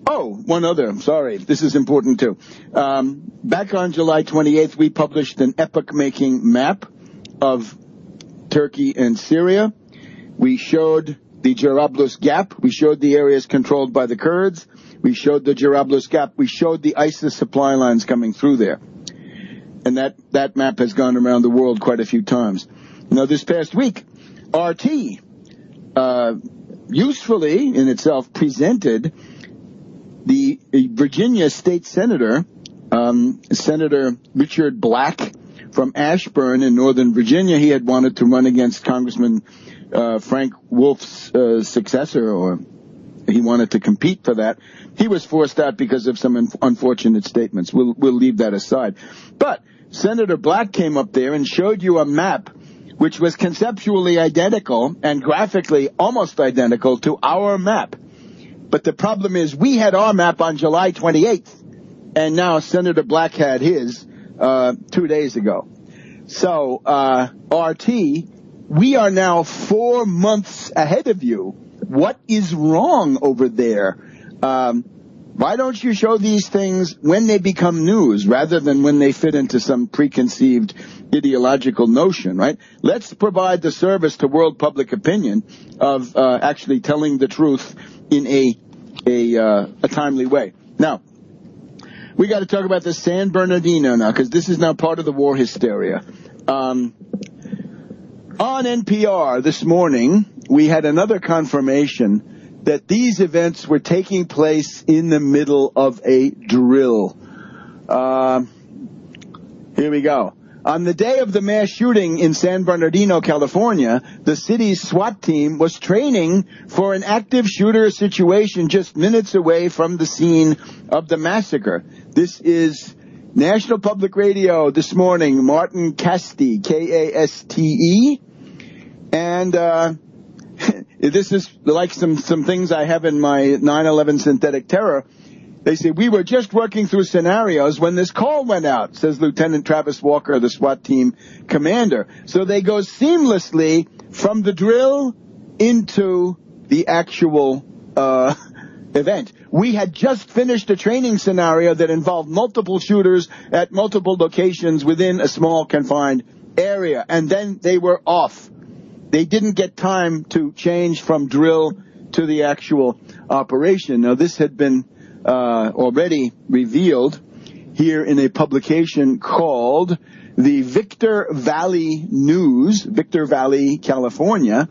one other. I'm sorry. This is important, too. Um, back on July twenty-eighth, we published an epoch-making map of Turkey and Syria. We showed the Jarablus Gap. We showed the areas controlled by the Kurds. We showed the Jarablus Gap. We showed the ISIS supply lines coming through there. And that, that map has gone around the world quite a few times. Now, this past week, R T uh, usefully in itself presented the Virginia state senator, um, Senator Richard Black from Ashburn in Northern Virginia. He had wanted to run against Congressman uh, Frank Wolf's uh, successor, or he wanted to compete for that. He was forced out because of some un- unfortunate statements. We'll, we'll leave that aside. But Senator Black came up there and showed you a map which was conceptually identical and graphically almost identical to our map. But the problem is we had our map on July twenty-eighth, and now Senator Black had his uh, two days ago. So, uh, R T, we are now four months ahead of you. What is wrong over there? Um, why don't you show these things when they become news rather than when they fit into some preconceived ideological notion, right? Let's provide the service to world public opinion of uh, actually telling the truth in a a, uh, a timely way. Now, we got to talk about the San Bernardino now, because this is now part of the war hysteria. Um, on N P R this morning, we had another confirmation that these events were taking place in the middle of a drill. Uh, here we go. On the day of the mass shooting in San Bernardino, California, the city's SWAT team was training for an active shooter situation just minutes away from the scene of the massacre. This is National Public Radio this morning, Martin Casti, K A S T E. And uh, this is like some, some things I have in my nine eleven Synthetic Terror. They say, we were just working through scenarios when this call went out, says Lieutenant Travis Walker, the SWAT team commander. So they go seamlessly from the drill into the actual uh event. We had just finished a training scenario that involved multiple shooters at multiple locations within a small confined area, and then they were off. They didn't get time to change from drill to the actual operation. Now, this had been Uh, already revealed here in a publication called the Victor Valley News, Victor Valley, California,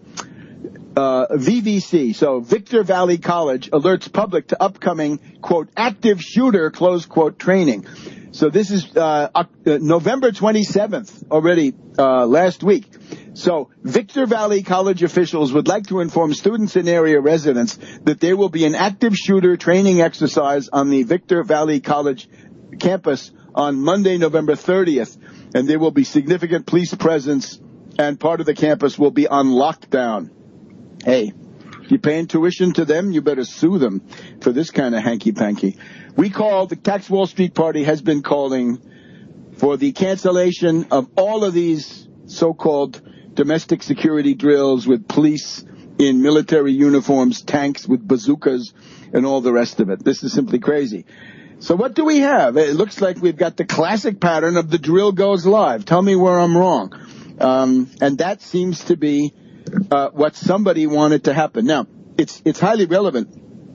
uh, V V C. So Victor Valley College alerts public to upcoming, quote, active shooter, close quote, training. So this is uh, uh, November twenty-seventh, already uh, last week. So Victor Valley College officials would like to inform students and area residents that there will be an active shooter training exercise on the Victor Valley College campus on Monday, November thirtieth, and there will be significant police presence, and part of the campus will be on lockdown. Hey, if you're paying tuition to them, you better sue them for this kind of hanky-panky. We call, the Tax Wall Street Party has been calling for the cancellation of all of these so-called domestic security drills with police in military uniforms, tanks with bazookas, and all the rest of it. This is simply crazy. So what do we have? It looks like we've got the classic pattern of the drill goes live. Tell me where I'm wrong. Um, and that seems to be uh, what somebody wanted to happen. Now, it's it's highly relevant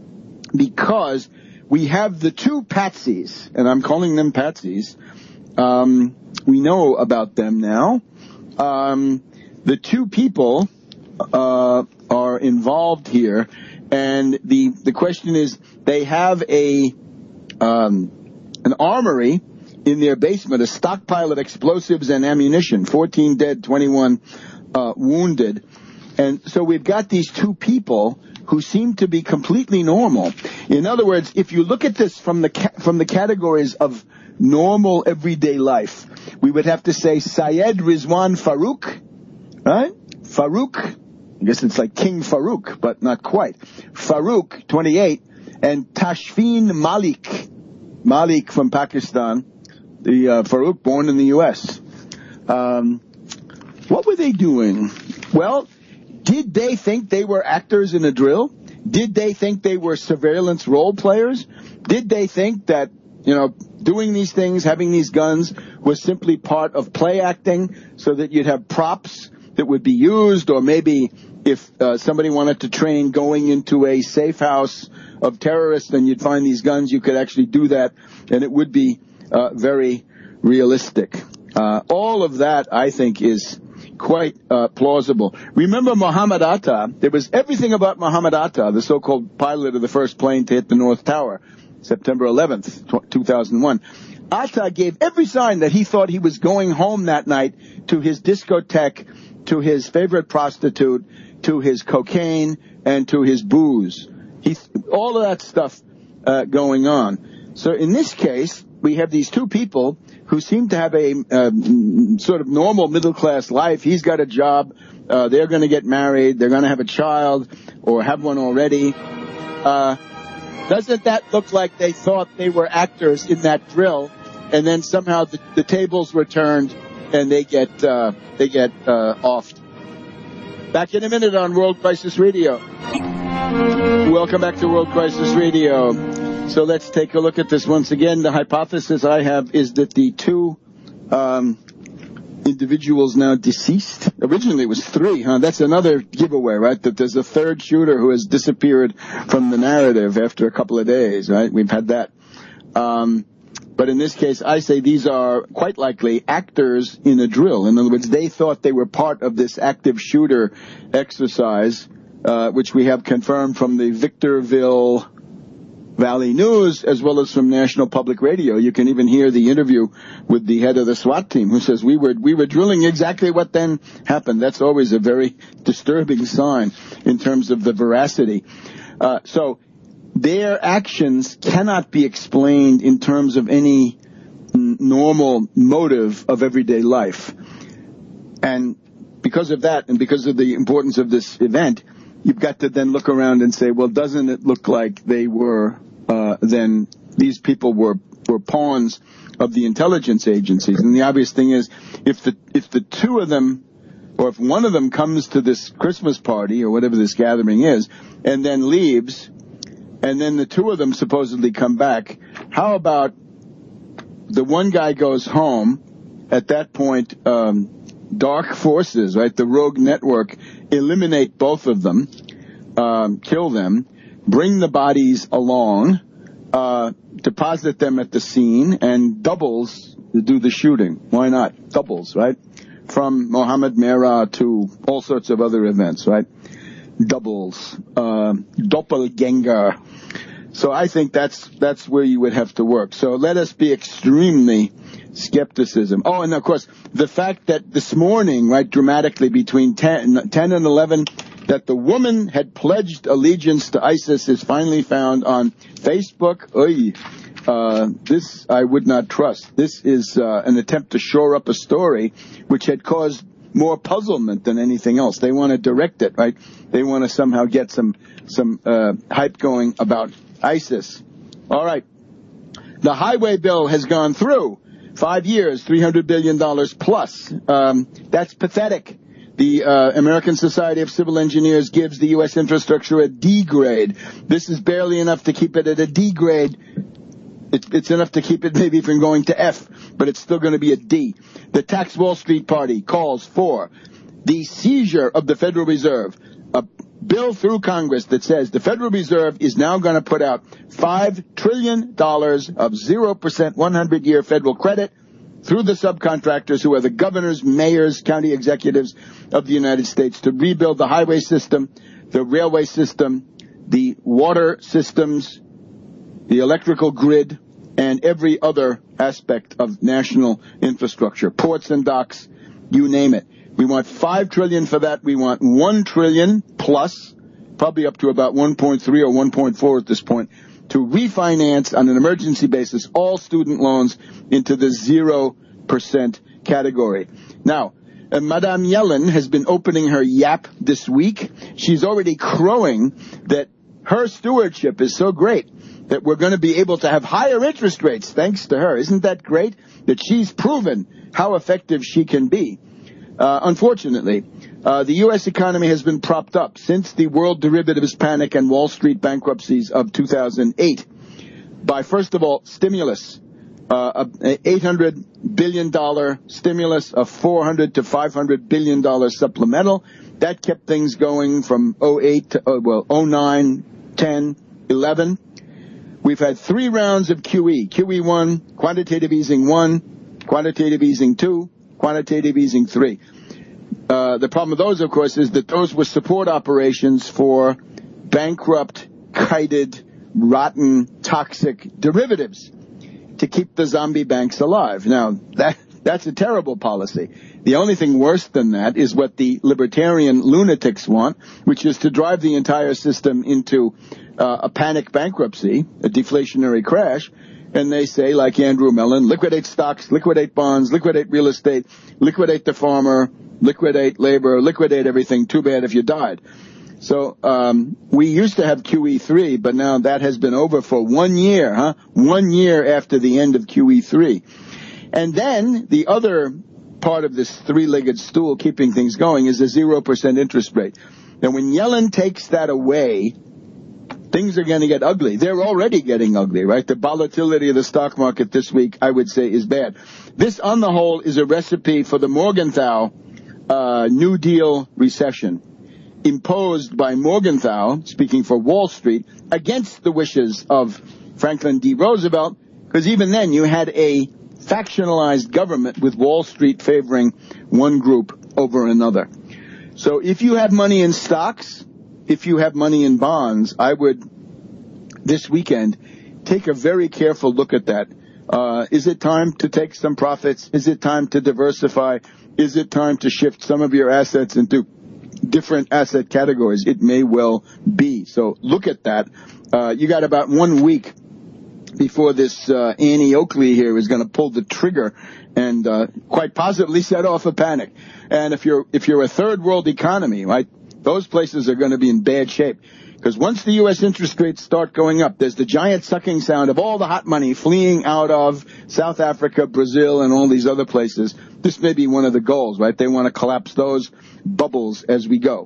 because we have the two patsies, and I'm calling them patsies. Um, we know about them now. Um, the two people uh, are involved here, and the the question is, they have a um, an armory in their basement, a stockpile of explosives and ammunition, fourteen dead, twenty-one uh, wounded. And so we've got these two people who seem to be completely normal. In other words, if you look at this from the ca- from the categories of normal everyday life, we would have to say Syed Rizwan Farouk, right? Farouk, I guess it's like King Farouk, but not quite. Farouk, twenty-eight, and Tashfeen Malik, Malik from Pakistan, the uh, Farouk born in the U S Um, what were they doing? Well, did they think they were actors in a drill? Did they think they were surveillance role players? Did they think that, you know, doing these things, having these guns, was simply part of play acting so that you'd have props that would be used, or maybe if uh, somebody wanted to train going into a safe house of terrorists and you'd find these guns, you could actually do that, and it would be uh, very realistic. Uh, all of that, I think, is quite uh, plausible. Remember Mohammed Atta? There was everything about Mohammed Atta, the so-called pilot of the first plane to hit the North Tower, September eleventh, two thousand one. Atta gave every sign that he thought he was going home that night to his discotheque, to his favorite prostitute, to his cocaine, and to his booze. He, all of that stuff uh, going on. So in this case, we have these two people who seem to have a um, sort of normal middle-class life. He's got a job. Uh, they're going to get married. They're going to have a child or have one already. Uh, doesn't that look like they thought they were actors in that drill, and then somehow the, the tables were turned and they get uh, they get uh, offed? Back in a minute on World Crisis Radio. Welcome back to World Crisis Radio. So let's take a look at this once again. The hypothesis I have is that the two um, individuals now deceased. Originally it was three, huh? That's another giveaway, right? That there's a third shooter who has disappeared from the narrative after a couple of days, right? We've had that. Um, but in this case, I say these are quite likely actors in a drill. In other words, they thought they were part of this active shooter exercise, uh, which we have confirmed from the Victorville Valley News, as well as from National Public Radio. You can even hear the interview with the head of the SWAT team, who says we were we were drilling exactly what then happened. That's always a very disturbing sign in terms of the veracity. Uh, so their actions cannot be explained in terms of any n- normal motive of everyday life. And because of that, and because of the importance of this event, you've got to then look around and say, well, doesn't it look like they were, uh, then these people were, were pawns of the intelligence agencies? And the obvious thing is, if the, if the two of them, or if one of them comes to this Christmas party, or whatever this gathering is, and then leaves, and then the two of them supposedly come back, how about the one guy goes home, at that point, um, dark forces, right, the rogue network, eliminate both of them, um, kill them, bring the bodies along, uh, deposit them at the scene, and doubles do the shooting. Why not? Doubles, right? From Mohammed Merah to all sorts of other events, right? Doubles, uh, doppelganger. So I think that's that's where you would have to work. So let us be extremely skepticism. Oh, and of course, the fact that this morning, right, dramatically between ten, ten and eleven, that the woman had pledged allegiance to ISIS is finally found on Facebook. Oy. Uh, this I would not trust. This is uh, an attempt to shore up a story which had caused more puzzlement than anything else. They want to direct it, right? They want to somehow get some some uh, hype going about ISIS. All right. The highway bill has gone through. Five years, three hundred billion dollars plus. Um, that's pathetic. The uh, American Society of Civil Engineers gives the U S infrastructure a D grade. This is barely enough to keep it at a D grade. It, it's enough to keep it maybe from going to F, but it's still going to be a D. The Tax Wall Street Party calls for the seizure of the Federal Reserve. A bill through Congress that says the Federal Reserve is now going to put out five trillion dollars of zero percent one hundred year federal credit through the subcontractors who are the governors, mayors, county executives of the United States to rebuild the highway system, the railway system, the water systems, the electrical grid, and every other aspect of national infrastructure, ports and docks, you name it. We want five trillion dollars for that. We want one trillion dollars plus, probably up to about one point three or one point four at this point, to refinance on an emergency basis all student loans into the zero percent category. Now, uh, Madame Yellen has been opening her yap this week. She's already crowing that her stewardship is so great that we're going to be able to have higher interest rates thanks to her. Isn't that great? That she's proven how effective she can be. Uh, unfortunately, Uh, the U S economy has been propped up since the world derivatives panic and Wall Street bankruptcies of two thousand eight by, first of all, stimulus. Uh, a eight hundred billion dollars stimulus, a four hundred to five hundred billion dollars supplemental. That kept things going from oh eight to, uh, well, oh nine, ten, eleven. We've had three rounds of Q E. Q E one, quantitative easing one, quantitative easing two, quantitative easing three. Uh, the problem with those, of course, is that those were support operations for bankrupt, kited, rotten, toxic derivatives to keep the zombie banks alive. Now, that that's a terrible policy. The only thing worse than that is what the libertarian lunatics want, which is to drive the entire system into uh, a panic bankruptcy, a deflationary crash. And they say, like Andrew Mellon, liquidate stocks, liquidate bonds, liquidate real estate, liquidate the farmer, liquidate labor, liquidate everything. Too bad if you died. So um, we used to have Q E three, but now that has been over for one year, huh? One year after the end of Q E three. And then the other part of this three-legged stool keeping things going is a zero percent interest rate. Now, when Yellen takes that away, things are going to get ugly. They're already getting ugly, right? The volatility of the stock market this week, I would say, is bad. This, on the whole, is a recipe for the Morgenthau uh, New Deal recession, imposed by Morgenthau, speaking for Wall Street, against the wishes of Franklin D. Roosevelt, because even then you had a factionalized government with Wall Street favoring one group over another. So if you have money in stocks, if you have money in bonds, I would, this weekend, take a very careful look at that. Uh, is it time to take some profits? Is it time to diversify? Is it time to shift some of your assets into different asset categories? It may well be. So look at that. Uh, you got about one week before this uh, Annie Oakley here is going to pull the trigger and uh, quite possibly set off a panic. And if you're if you're a third world economy, right, those places are going to be in bad shape. Because once the U S interest rates start going up, there's the giant sucking sound of all the hot money fleeing out of South Africa, Brazil, and all these other places. This may be one of the goals, right? They want to collapse those bubbles as we go.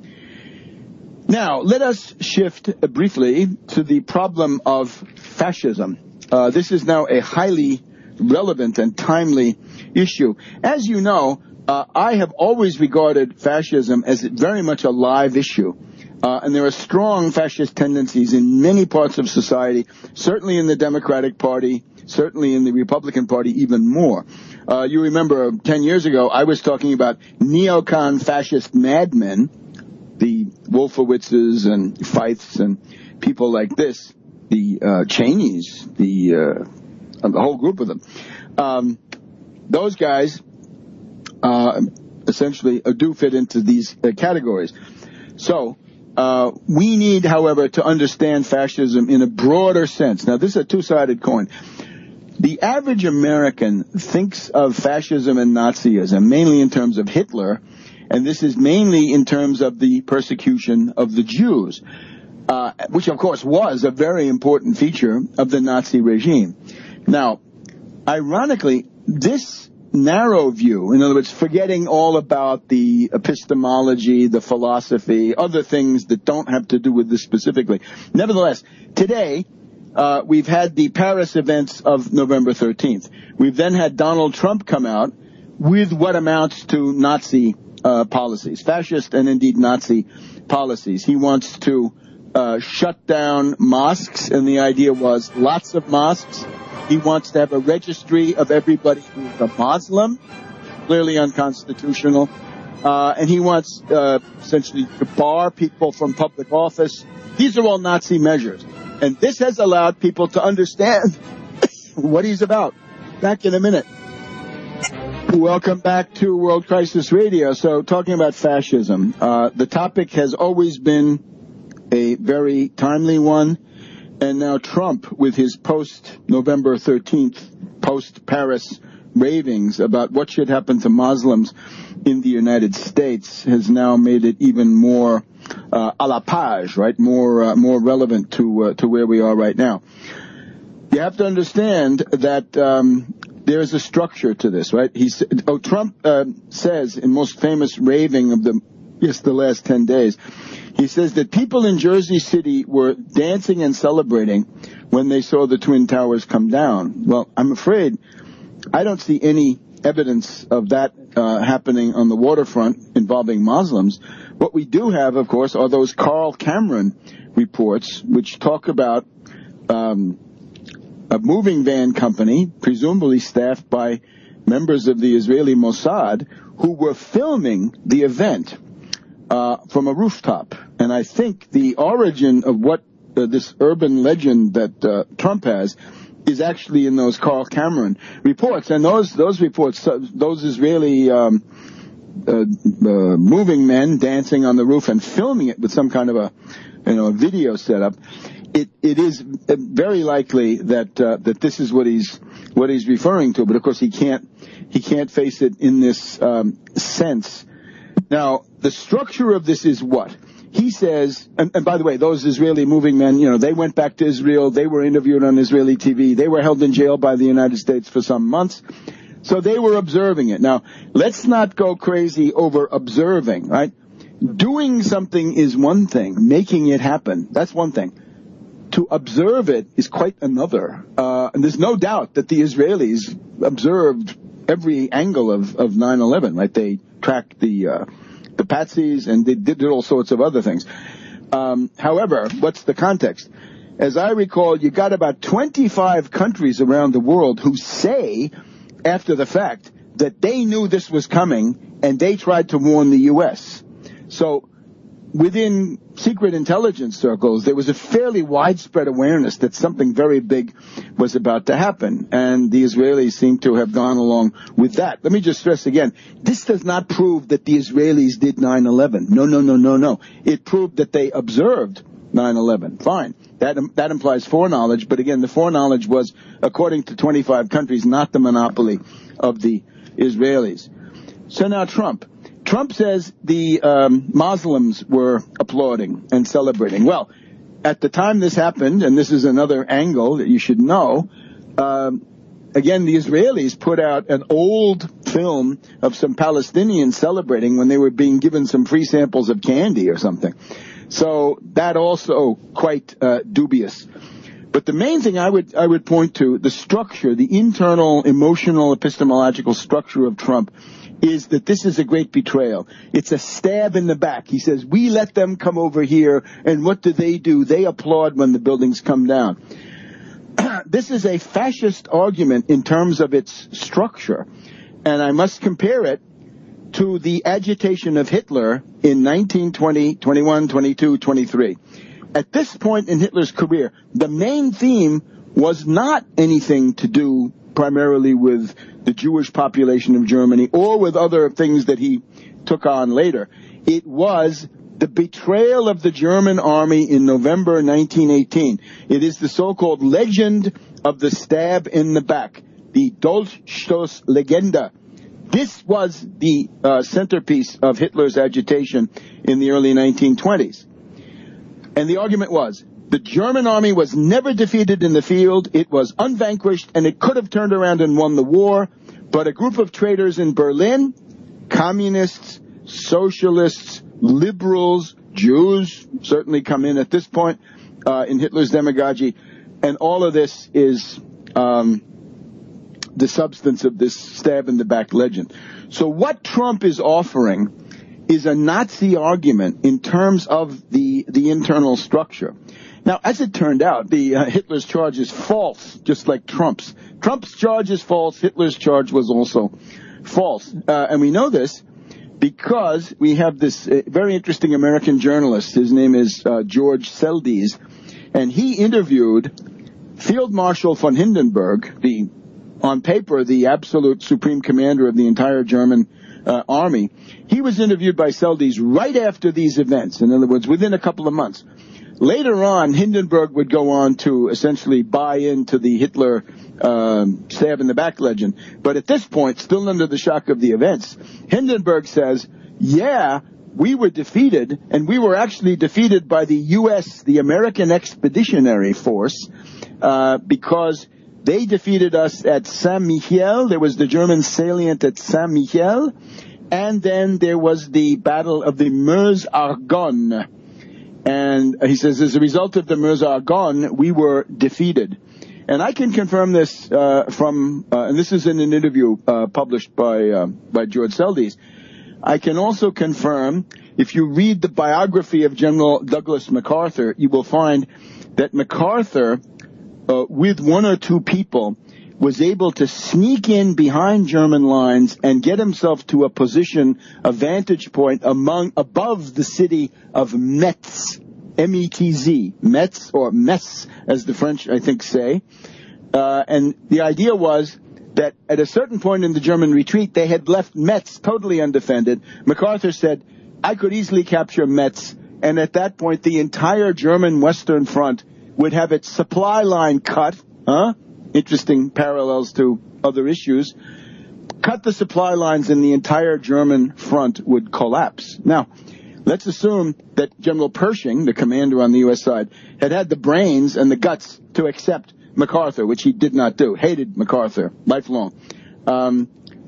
Now, let us shift briefly to the problem of fascism. Uh, this is now a highly relevant and timely issue. As you know, uh, I have always regarded fascism as very much a live issue. Uh, and there are strong fascist tendencies in many parts of society, certainly in the Democratic Party, certainly in the Republican Party, even more. Uh, you remember ten years ago, I was talking about neocon fascist madmen, the Wolfowitzes and Feiths and people like this, the uh, Cheneys, the, uh, the whole group of them. Um, those guys uh, essentially do fit into these uh, categories. So, Uh, we need, however, to understand fascism in a broader sense. Now, this is a two-sided coin. The average American thinks of fascism and Nazism mainly in terms of Hitler, and this is mainly in terms of the persecution of the Jews, uh, which, of course, was a very important feature of the Nazi regime. Now, ironically, this narrow view, in other words, forgetting all about the epistemology, the philosophy, other things that don't have to do with this specifically. Nevertheless, today, uh, we've had the Paris events of November thirteenth. We've then had Donald Trump come out with what amounts to Nazi uh, policies, fascist and indeed Nazi policies. He wants to uh, shut down mosques, and the idea was lots of mosques. He wants to have a registry of everybody who's a Muslim, clearly unconstitutional. Uh, and he wants uh, essentially to bar people from public office. These are all Nazi measures. And this has allowed people to understand what he's about. Back in a minute. Welcome back to World Crisis Radio. So talking about fascism, uh, the topic has always been a very timely one. And now Trump, with his post-November thirteenth, post-Paris ravings about what should happen to Muslims in the United States, has now made it even more uh, à la page, right? More uh, more relevant to uh, to where we are right now. You have to understand that um, there's a structure to this, right? He oh, Trump uh, says in most famous raving of the yes the last ten days, he says that people in Jersey City were dancing and celebrating when they saw the Twin Towers come down. Well, I'm afraid I don't see any evidence of that uh, happening on the waterfront involving Muslims. What we do have, of course, are those Carl Cameron reports, which talk about um, a moving van company, presumably staffed by members of the Israeli Mossad, who were filming the event uh, from a rooftop. And I think the origin of what uh, this urban legend that uh, Trump has is actually in those Carl Cameron reports. And those those reports, those Israeli um, uh, uh, moving men dancing on the roof and filming it with some kind of a, you know, a video setup, it it is very likely that uh, that this is what he's what he's referring to. But of course, he can't he can't face it in this um, sense. Now, the structure of this is what? He says, and, and by the way, those Israeli moving men, you know, they went back to Israel. They were interviewed on Israeli T V. They were held in jail by the United States for some months. So they were observing it. Now, let's not go crazy over observing, right? Doing something is one thing. Making it happen, that's one thing. To observe it is quite another. Uh, and there's no doubt that the Israelis observed every angle of, of nine eleven, right? They tracked the... Uh, the patsies, and they did all sorts of other things. Um, however, what's the context? As I recall, you got about twenty-five countries around the world who say, after the fact, that they knew this was coming, and they tried to warn the U S. So, within secret intelligence circles, there was a fairly widespread awareness that something very big was about to happen, and the Israelis seem to have gone along with that. Let me just stress again, this does not prove that the Israelis did nine eleven. No, no, no, no, no. It proved that they observed nine eleven. Fine. That, that implies foreknowledge, but again, the foreknowledge was, according to twenty-five countries, not the monopoly of the Israelis. So now Trump. Trump says the um, Muslims were applauding and celebrating. Well, at the time this happened, and this is another angle that you should know, um, again, the Israelis put out an old film of some Palestinians celebrating when they were being given some free samples of candy or something. So that also quite uh, dubious. But the main thing I would I would point to, the structure, the internal emotional epistemological structure of Trump, is that this is a great betrayal. It's a stab in the back. He says, we let them come over here, and what do they do? They applaud when the buildings come down. This is a fascist argument in terms of its structure, and I must compare it to the agitation of Hitler in nineteen twenty, twenty-one, twenty-two, twenty-three. At this point in Hitler's career, the main theme was not anything to do primarily with the Jewish population of Germany or with other things that he took on later. It was the betrayal of the German army in November nineteen eighteen. It is the so-called legend of the stab in the back, the Dolchstoßlegende. This was the uh, centerpiece of Hitler's agitation in the early nineteen twenties. And the argument was, the German army was never defeated in the field, it was unvanquished, and it could have turned around and won the war, but a group of traitors in Berlin, communists, socialists, liberals, Jews, certainly come in at this point uh, in Hitler's demagogy, and all of this is um, the substance of this stab-in-the-back legend. So what Trump is offering is a Nazi argument in terms of the the internal structure. Now, as it turned out, the uh, Hitler's charge is false, just like Trump's. Trump's charge is false. Hitler's charge was also false. Uh, and we know this because we have this uh, very interesting American journalist. His name is uh, George Seldes. And he interviewed Field Marshal von Hindenburg, the, on paper, the absolute supreme commander of the entire German Uh, army. He was interviewed by Seldes right after these events. In other words, within a couple of months. Later on, Hindenburg would go on to essentially buy into the Hitler um, stab in the back legend. But at this point, still under the shock of the events, Hindenburg says, yeah, we were defeated, and we were actually defeated by the U S, the American Expeditionary Force, uh, because They defeated us at Saint-Mihiel. There was the German salient at Saint-Mihiel. And then there was the Battle of the Meuse-Argonne. And he says, as a result of the Meuse-Argonne, we were defeated. And I can confirm this uh, from, uh, and this is in an interview uh, published by uh, by George Seldes. I can also confirm, if you read the biography of General Douglas MacArthur, you will find that MacArthur, uh, with one or two people, was able to sneak in behind German lines and get himself to a position, a vantage point among above the city of Metz. M E T Z, Metz, or Metz, as the French, I think, say. Uh, and the idea was that at a certain point in the German retreat, they had left Metz totally undefended. MacArthur said, I could easily capture Metz, and at that point, the entire German Western Front would have its supply line cut. Huh? Interesting parallels to other issues. Cut the supply lines, and the entire German front would collapse. Now, let's assume that General Pershing, the commander on the U S side, had had the brains and the guts to accept MacArthur, which he did not do. Hated MacArthur, lifelong. Um,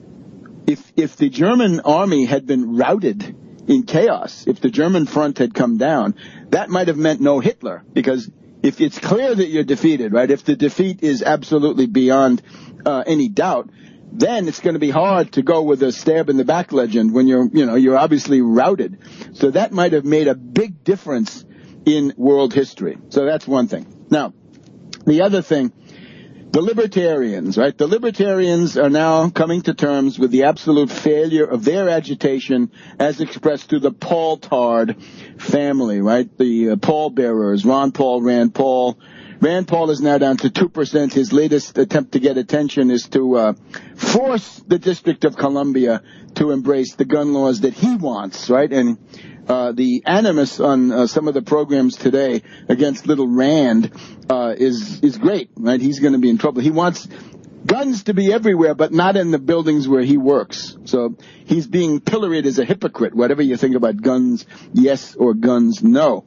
if if the German army had been routed in chaos, if the German front had come down, that might have meant no Hitler, because if it's clear that you're defeated, right, if the defeat is absolutely beyond uh, any doubt, then it's going to be hard to go with a stab in the back legend when you're, you know, you're obviously routed. So that might have made a big difference in world history. So that's one thing. Now, the other thing, the libertarians, right? The libertarians are now coming to terms with the absolute failure of their agitation as expressed through the Paul Tard family, right? The uh, pallbearers, Ron Paul, Rand Paul. Rand Paul is now down to two percent. His latest attempt to get attention is to uh, force the District of Columbia to embrace the gun laws that he wants, right? And uh, the animus on uh, some of the programs today against little Rand uh, is is great, right? He's going to be in trouble. He wants guns to be everywhere, but not in the buildings where he works. So he's being pilloried as a hypocrite, whatever you think about guns, yes, or guns, no.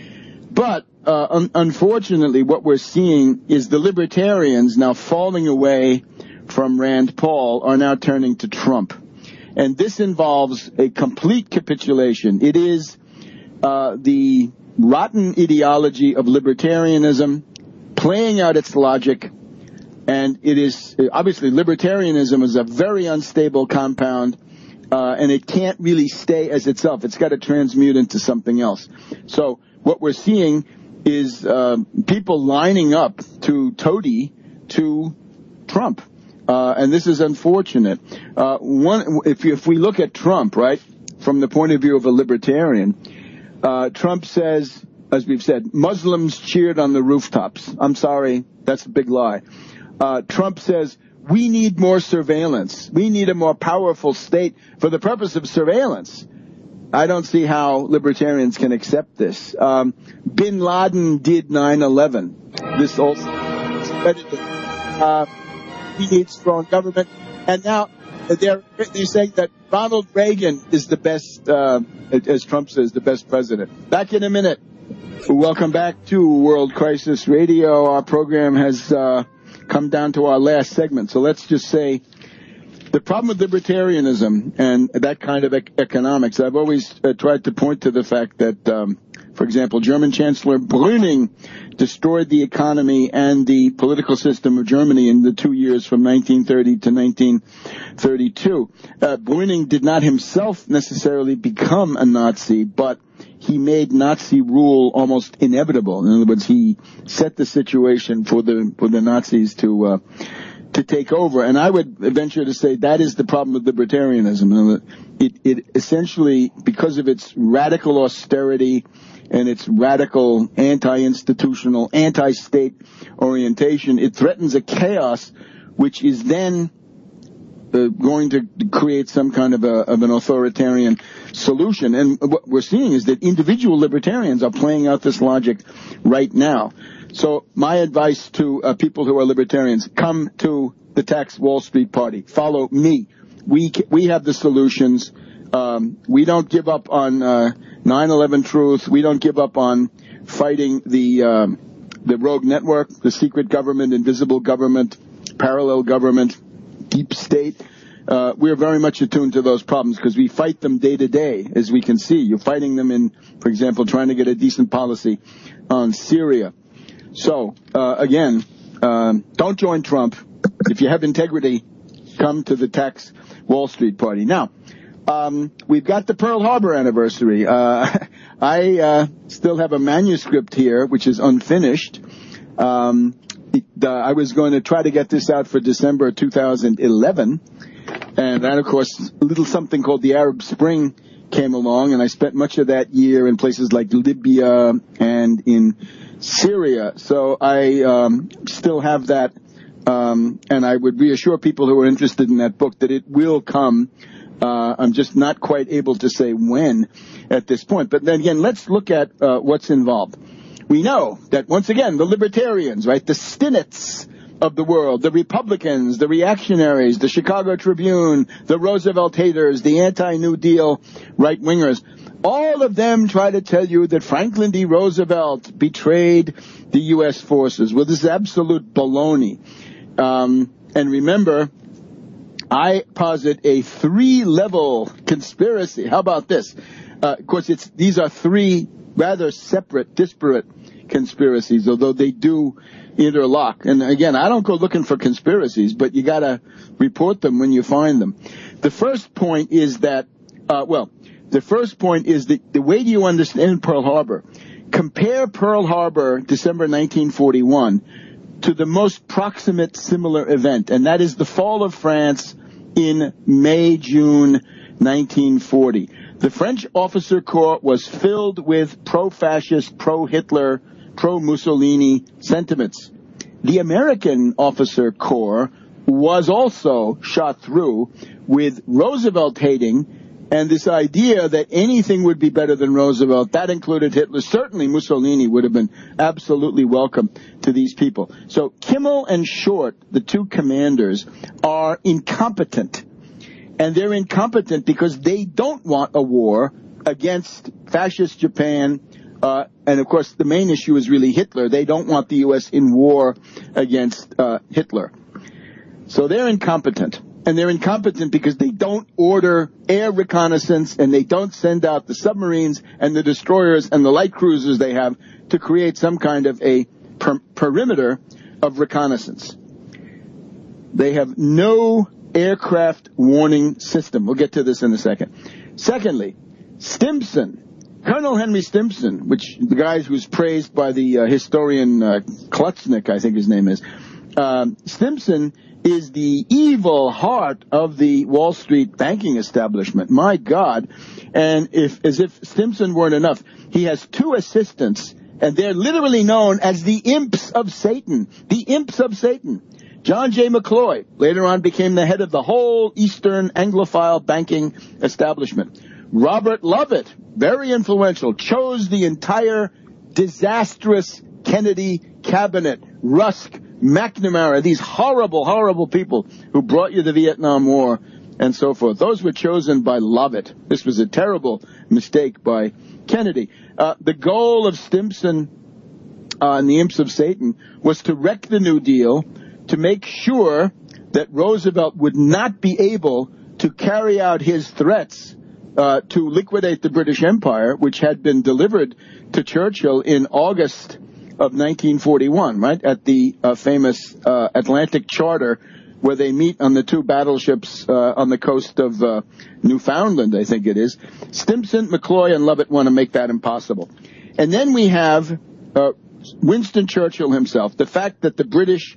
But uh, un- unfortunately, what we're seeing is the libertarians now falling away from Rand Paul are now turning to Trump. And this involves a complete capitulation. It is uh, the rotten ideology of libertarianism playing out its logic. And it is, obviously, libertarianism is a very unstable compound, uh, and it can't really stay as itself. It's got to transmute into something else. So what we're seeing is uh, people lining up to toady to Trump. Uh, and this is unfortunate. Uh, one, if, you, if we look at Trump, right, from the point of view of a libertarian, uh, Trump says, as we've said, Muslims cheered on the rooftops. I'm sorry, that's a big lie. Uh, Trump says, we need more surveillance. We need a more powerful state for the purpose of surveillance. I don't see how libertarians can accept this. Um, Bin Laden did nine eleven. This also, uh, he needs strong government. And now they're, they're saying that Ronald Reagan is the best, uh, as Trump says, the best president. Back in a minute. Welcome back to World Crisis Radio. Our program has uh, come down to our last segment. So let's just say the problem with libertarianism and that kind of ec- economics, I've always uh, tried to point to the fact that, um, for example, German Chancellor Brüning destroyed the economy and the political system of Germany in the two years from nineteen thirty to nineteen thirty-two. Uh, Brüning did not himself necessarily become a Nazi, but he made Nazi rule almost inevitable. In other words, he set the situation for the for the Nazis to uh, to take over. And I would venture to say that is the problem with libertarianism. It, it essentially, because of its radical austerity and its radical anti-institutional, anti-state orientation, it threatens a chaos which is then uh, going to create some kind of, a, of an authoritarian solution. And what we're seeing is that individual libertarians are playing out this logic right now. So my advice to uh, people who are libertarians, come to the Tax Wall Street Party. Follow me. We we have the solutions. Um, we don't give up on uh, nine eleven truth. We don't give up on fighting the um, the rogue network, the secret government, invisible government, parallel government, deep state. Uh, we're very much attuned to those problems because we fight them day to day, as we can see. You're fighting them in, for example, trying to get a decent policy on Syria. So, uh, again, um, don't join Trump. If you have integrity, come to the tax Wall Street party. Now, um, we've got the Pearl Harbor anniversary. Uh, I uh, still have a manuscript here, which is unfinished. Um, it, uh, I was going to try to get this out for December two thousand eleven. And then, of course, a little something called the Arab Spring came along, and I spent much of that year in places like Libya and in Syria. So I um, still have that, um, and I would reassure people who are interested in that book that it will come. Uh, I'm just not quite able to say when at this point. But then again, let's look at uh, what's involved. We know that, once again, the libertarians, right, the Stinets of the world, the Republicans, the reactionaries, the Chicago Tribune, the Roosevelt haters, the anti-New Deal right-wingers, all of them try to tell you that Franklin D. Roosevelt betrayed the U S forces. Well, this is absolute baloney. Um, and remember, I posit a three-level conspiracy. How about this? Uh, of course, it's these are three rather separate, disparate conspiracies, although they do interlock. And again, I don't go looking for conspiracies, but you got to report them when you find them. The first point is that, uh, well, the first point is that the way do you understand Pearl Harbor? Compare Pearl Harbor, December nineteen forty-one, to the most proximate similar event, and that is the fall of France in May, June nineteen forty. The French officer corps was filled with pro-fascist, pro-Hitler, pro-Mussolini sentiments. The American officer corps was also shot through with Roosevelt hating and this idea that anything would be better than Roosevelt. That included Hitler. Certainly Mussolini would have been absolutely welcome to these people. So Kimmel and Short, the two commanders, are incompetent. And they're incompetent because they don't want a war against fascist Japan. Uh, and, of course, the main issue is really Hitler. They don't want the U S in war against uh, Hitler. So they're incompetent. And they're incompetent because they don't order air reconnaissance and they don't send out the submarines and the destroyers and the light cruisers they have to create some kind of a per- perimeter of reconnaissance. They have no aircraft warning system. We'll get to this in a second. Secondly, Stimson, Colonel Henry Stimson, which the guy who's praised by the uh, historian uh, Klutznick, I think his name is, um, Stimson is the evil heart of the Wall Street banking establishment. My God. And if, as if Stimson weren't enough, he has two assistants, and they're literally known as the imps of Satan. The imps of Satan. John J. McCloy later on became the head of the whole Eastern Anglophile banking establishment. Robert Lovett, very influential, chose the entire disastrous Kennedy cabinet. Rusk, McNamara, these horrible, horrible people who brought you the Vietnam War and so forth. Those were chosen by Lovett. This was a terrible mistake by Kennedy. Uh, the goal of Stimson uh, and the imps of Satan was to wreck the New Deal, to make sure that Roosevelt would not be able to carry out his threats uh, to liquidate the British Empire, which had been delivered to Churchill in August of nineteen forty-one, right, at the uh, famous uh, Atlantic Charter, where they meet on the two battleships uh, on the coast of uh, Newfoundland, I think it is. Stimson, McCloy, and Lovett want to make that impossible. And then we have uh, Winston Churchill himself, the fact that the British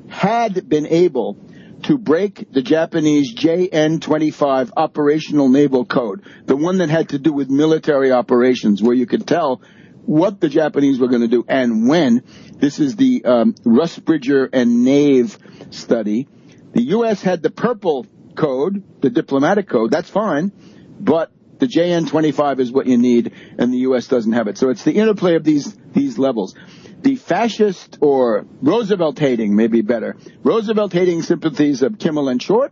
had been able to break the Japanese J N twenty-five operational naval code, the one that had to do with military operations, where you could tell what the Japanese were going to do and when. This is the um, Rusbridger and Nave study. The U S had the purple code, the diplomatic code. That's fine, but the J N twenty-five is what you need, and the U S doesn't have it. So it's the interplay of these these levels. The fascist or Roosevelt-hating, maybe better, Roosevelt-hating sympathies of Kimmel and Short,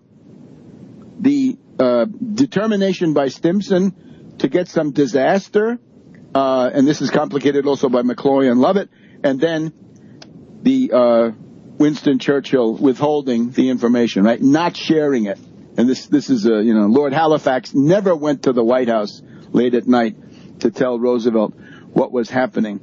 the uh, determination by Stimson to get some disaster, uh, and this is complicated also by McCloy and Lovett, and then the uh, Winston Churchill withholding the information, right? Not sharing it. And this this is a, you know, Lord Halifax never went to the White House late at night to tell Roosevelt what was happening.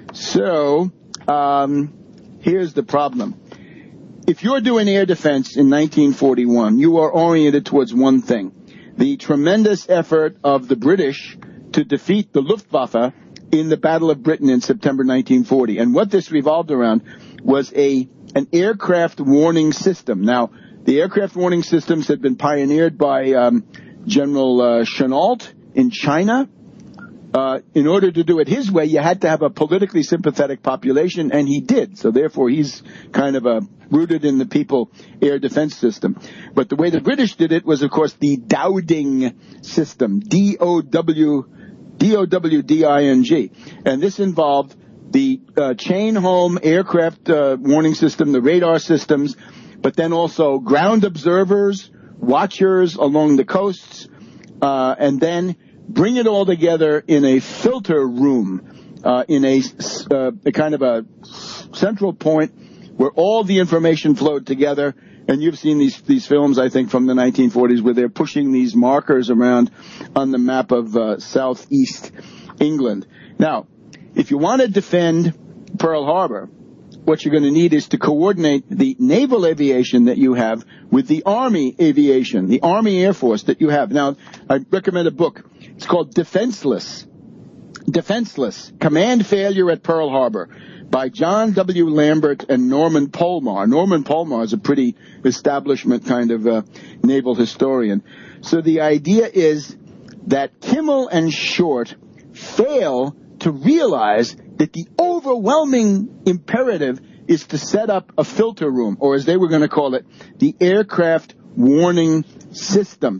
So um, here's the problem. If you're doing air defense in nineteen forty-one, you are oriented towards one thing: the tremendous effort of the British to defeat the Luftwaffe in the Battle of Britain in September nineteen forty. And what this revolved around was a an aircraft warning system. Now, the aircraft warning systems had been pioneered by um, General uh, Chennault in China. Uh, in order to do it his way, you had to have a politically sympathetic population, and he did. So therefore, he's kind of a rooted in the people air defense system. But the way the British did it was, of course, the Dowding system, D O W, D O W D I N G. And this involved the uh, chain home aircraft uh, warning system, the radar systems, but then also ground observers, watchers along the coasts, uh, and then bring it all together in a filter room, uh, in a, uh, a kind of a central point where all the information flowed together. And you've seen these these films, I think, from the nineteen forties, where they're pushing these markers around on the map of uh, southeast England. Now, if you want to defend Pearl Harbor, what you're going to need is to coordinate the naval aviation that you have with the Army aviation, the Army Air Force that you have. Now, I recommend a book. It's called Defenseless. Defenseless. Command Failure at Pearl Harbor by John W. Lambert and Norman Polmar. Norman Polmar is a pretty establishment kind of uh, naval historian. So the idea is that Kimmel and Short fail to realize that the overwhelming imperative is to set up a filter room, or as they were going to call it, the aircraft warning system.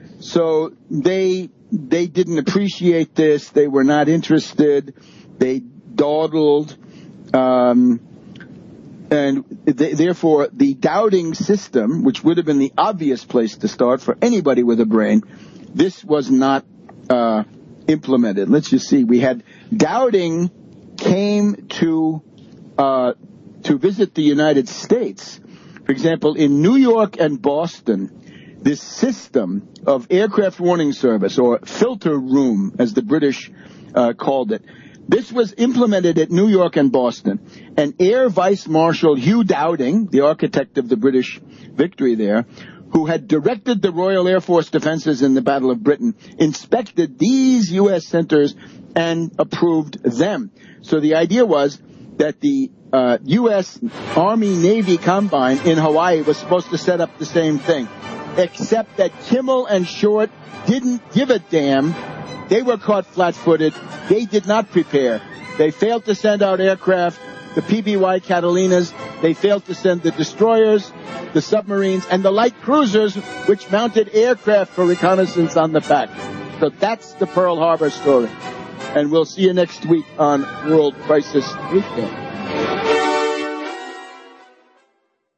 So they they didn't appreciate this. They were not interested. They dawdled. Um, and they, therefore, the Dowding system, which would have been the obvious place to start for anybody with a brain, this was not uh, implemented. Let's just see. We had Dowding came to uh, to visit the United States. For example, in New York and Boston, this system of aircraft warning service, or filter room, as the British uh, called it, this was implemented at New York and Boston. And Air Vice Marshal Hugh Dowding, the architect of the British victory there, who had directed the Royal Air Force defenses in the Battle of Britain, inspected these U S centers and approved them. So the idea was that the uh, U S Army-Navy Combine in Hawaii was supposed to set up the same thing, except that Kimmel and Short didn't give a damn. They were caught flat-footed. They did not prepare. They failed to send out aircraft, the P B Y Catalinas. They failed to send the destroyers, the submarines, and the light cruisers, which mounted aircraft for reconnaissance on the back. So that's the Pearl Harbor story. And we'll see you next week on World Crisis Weekend.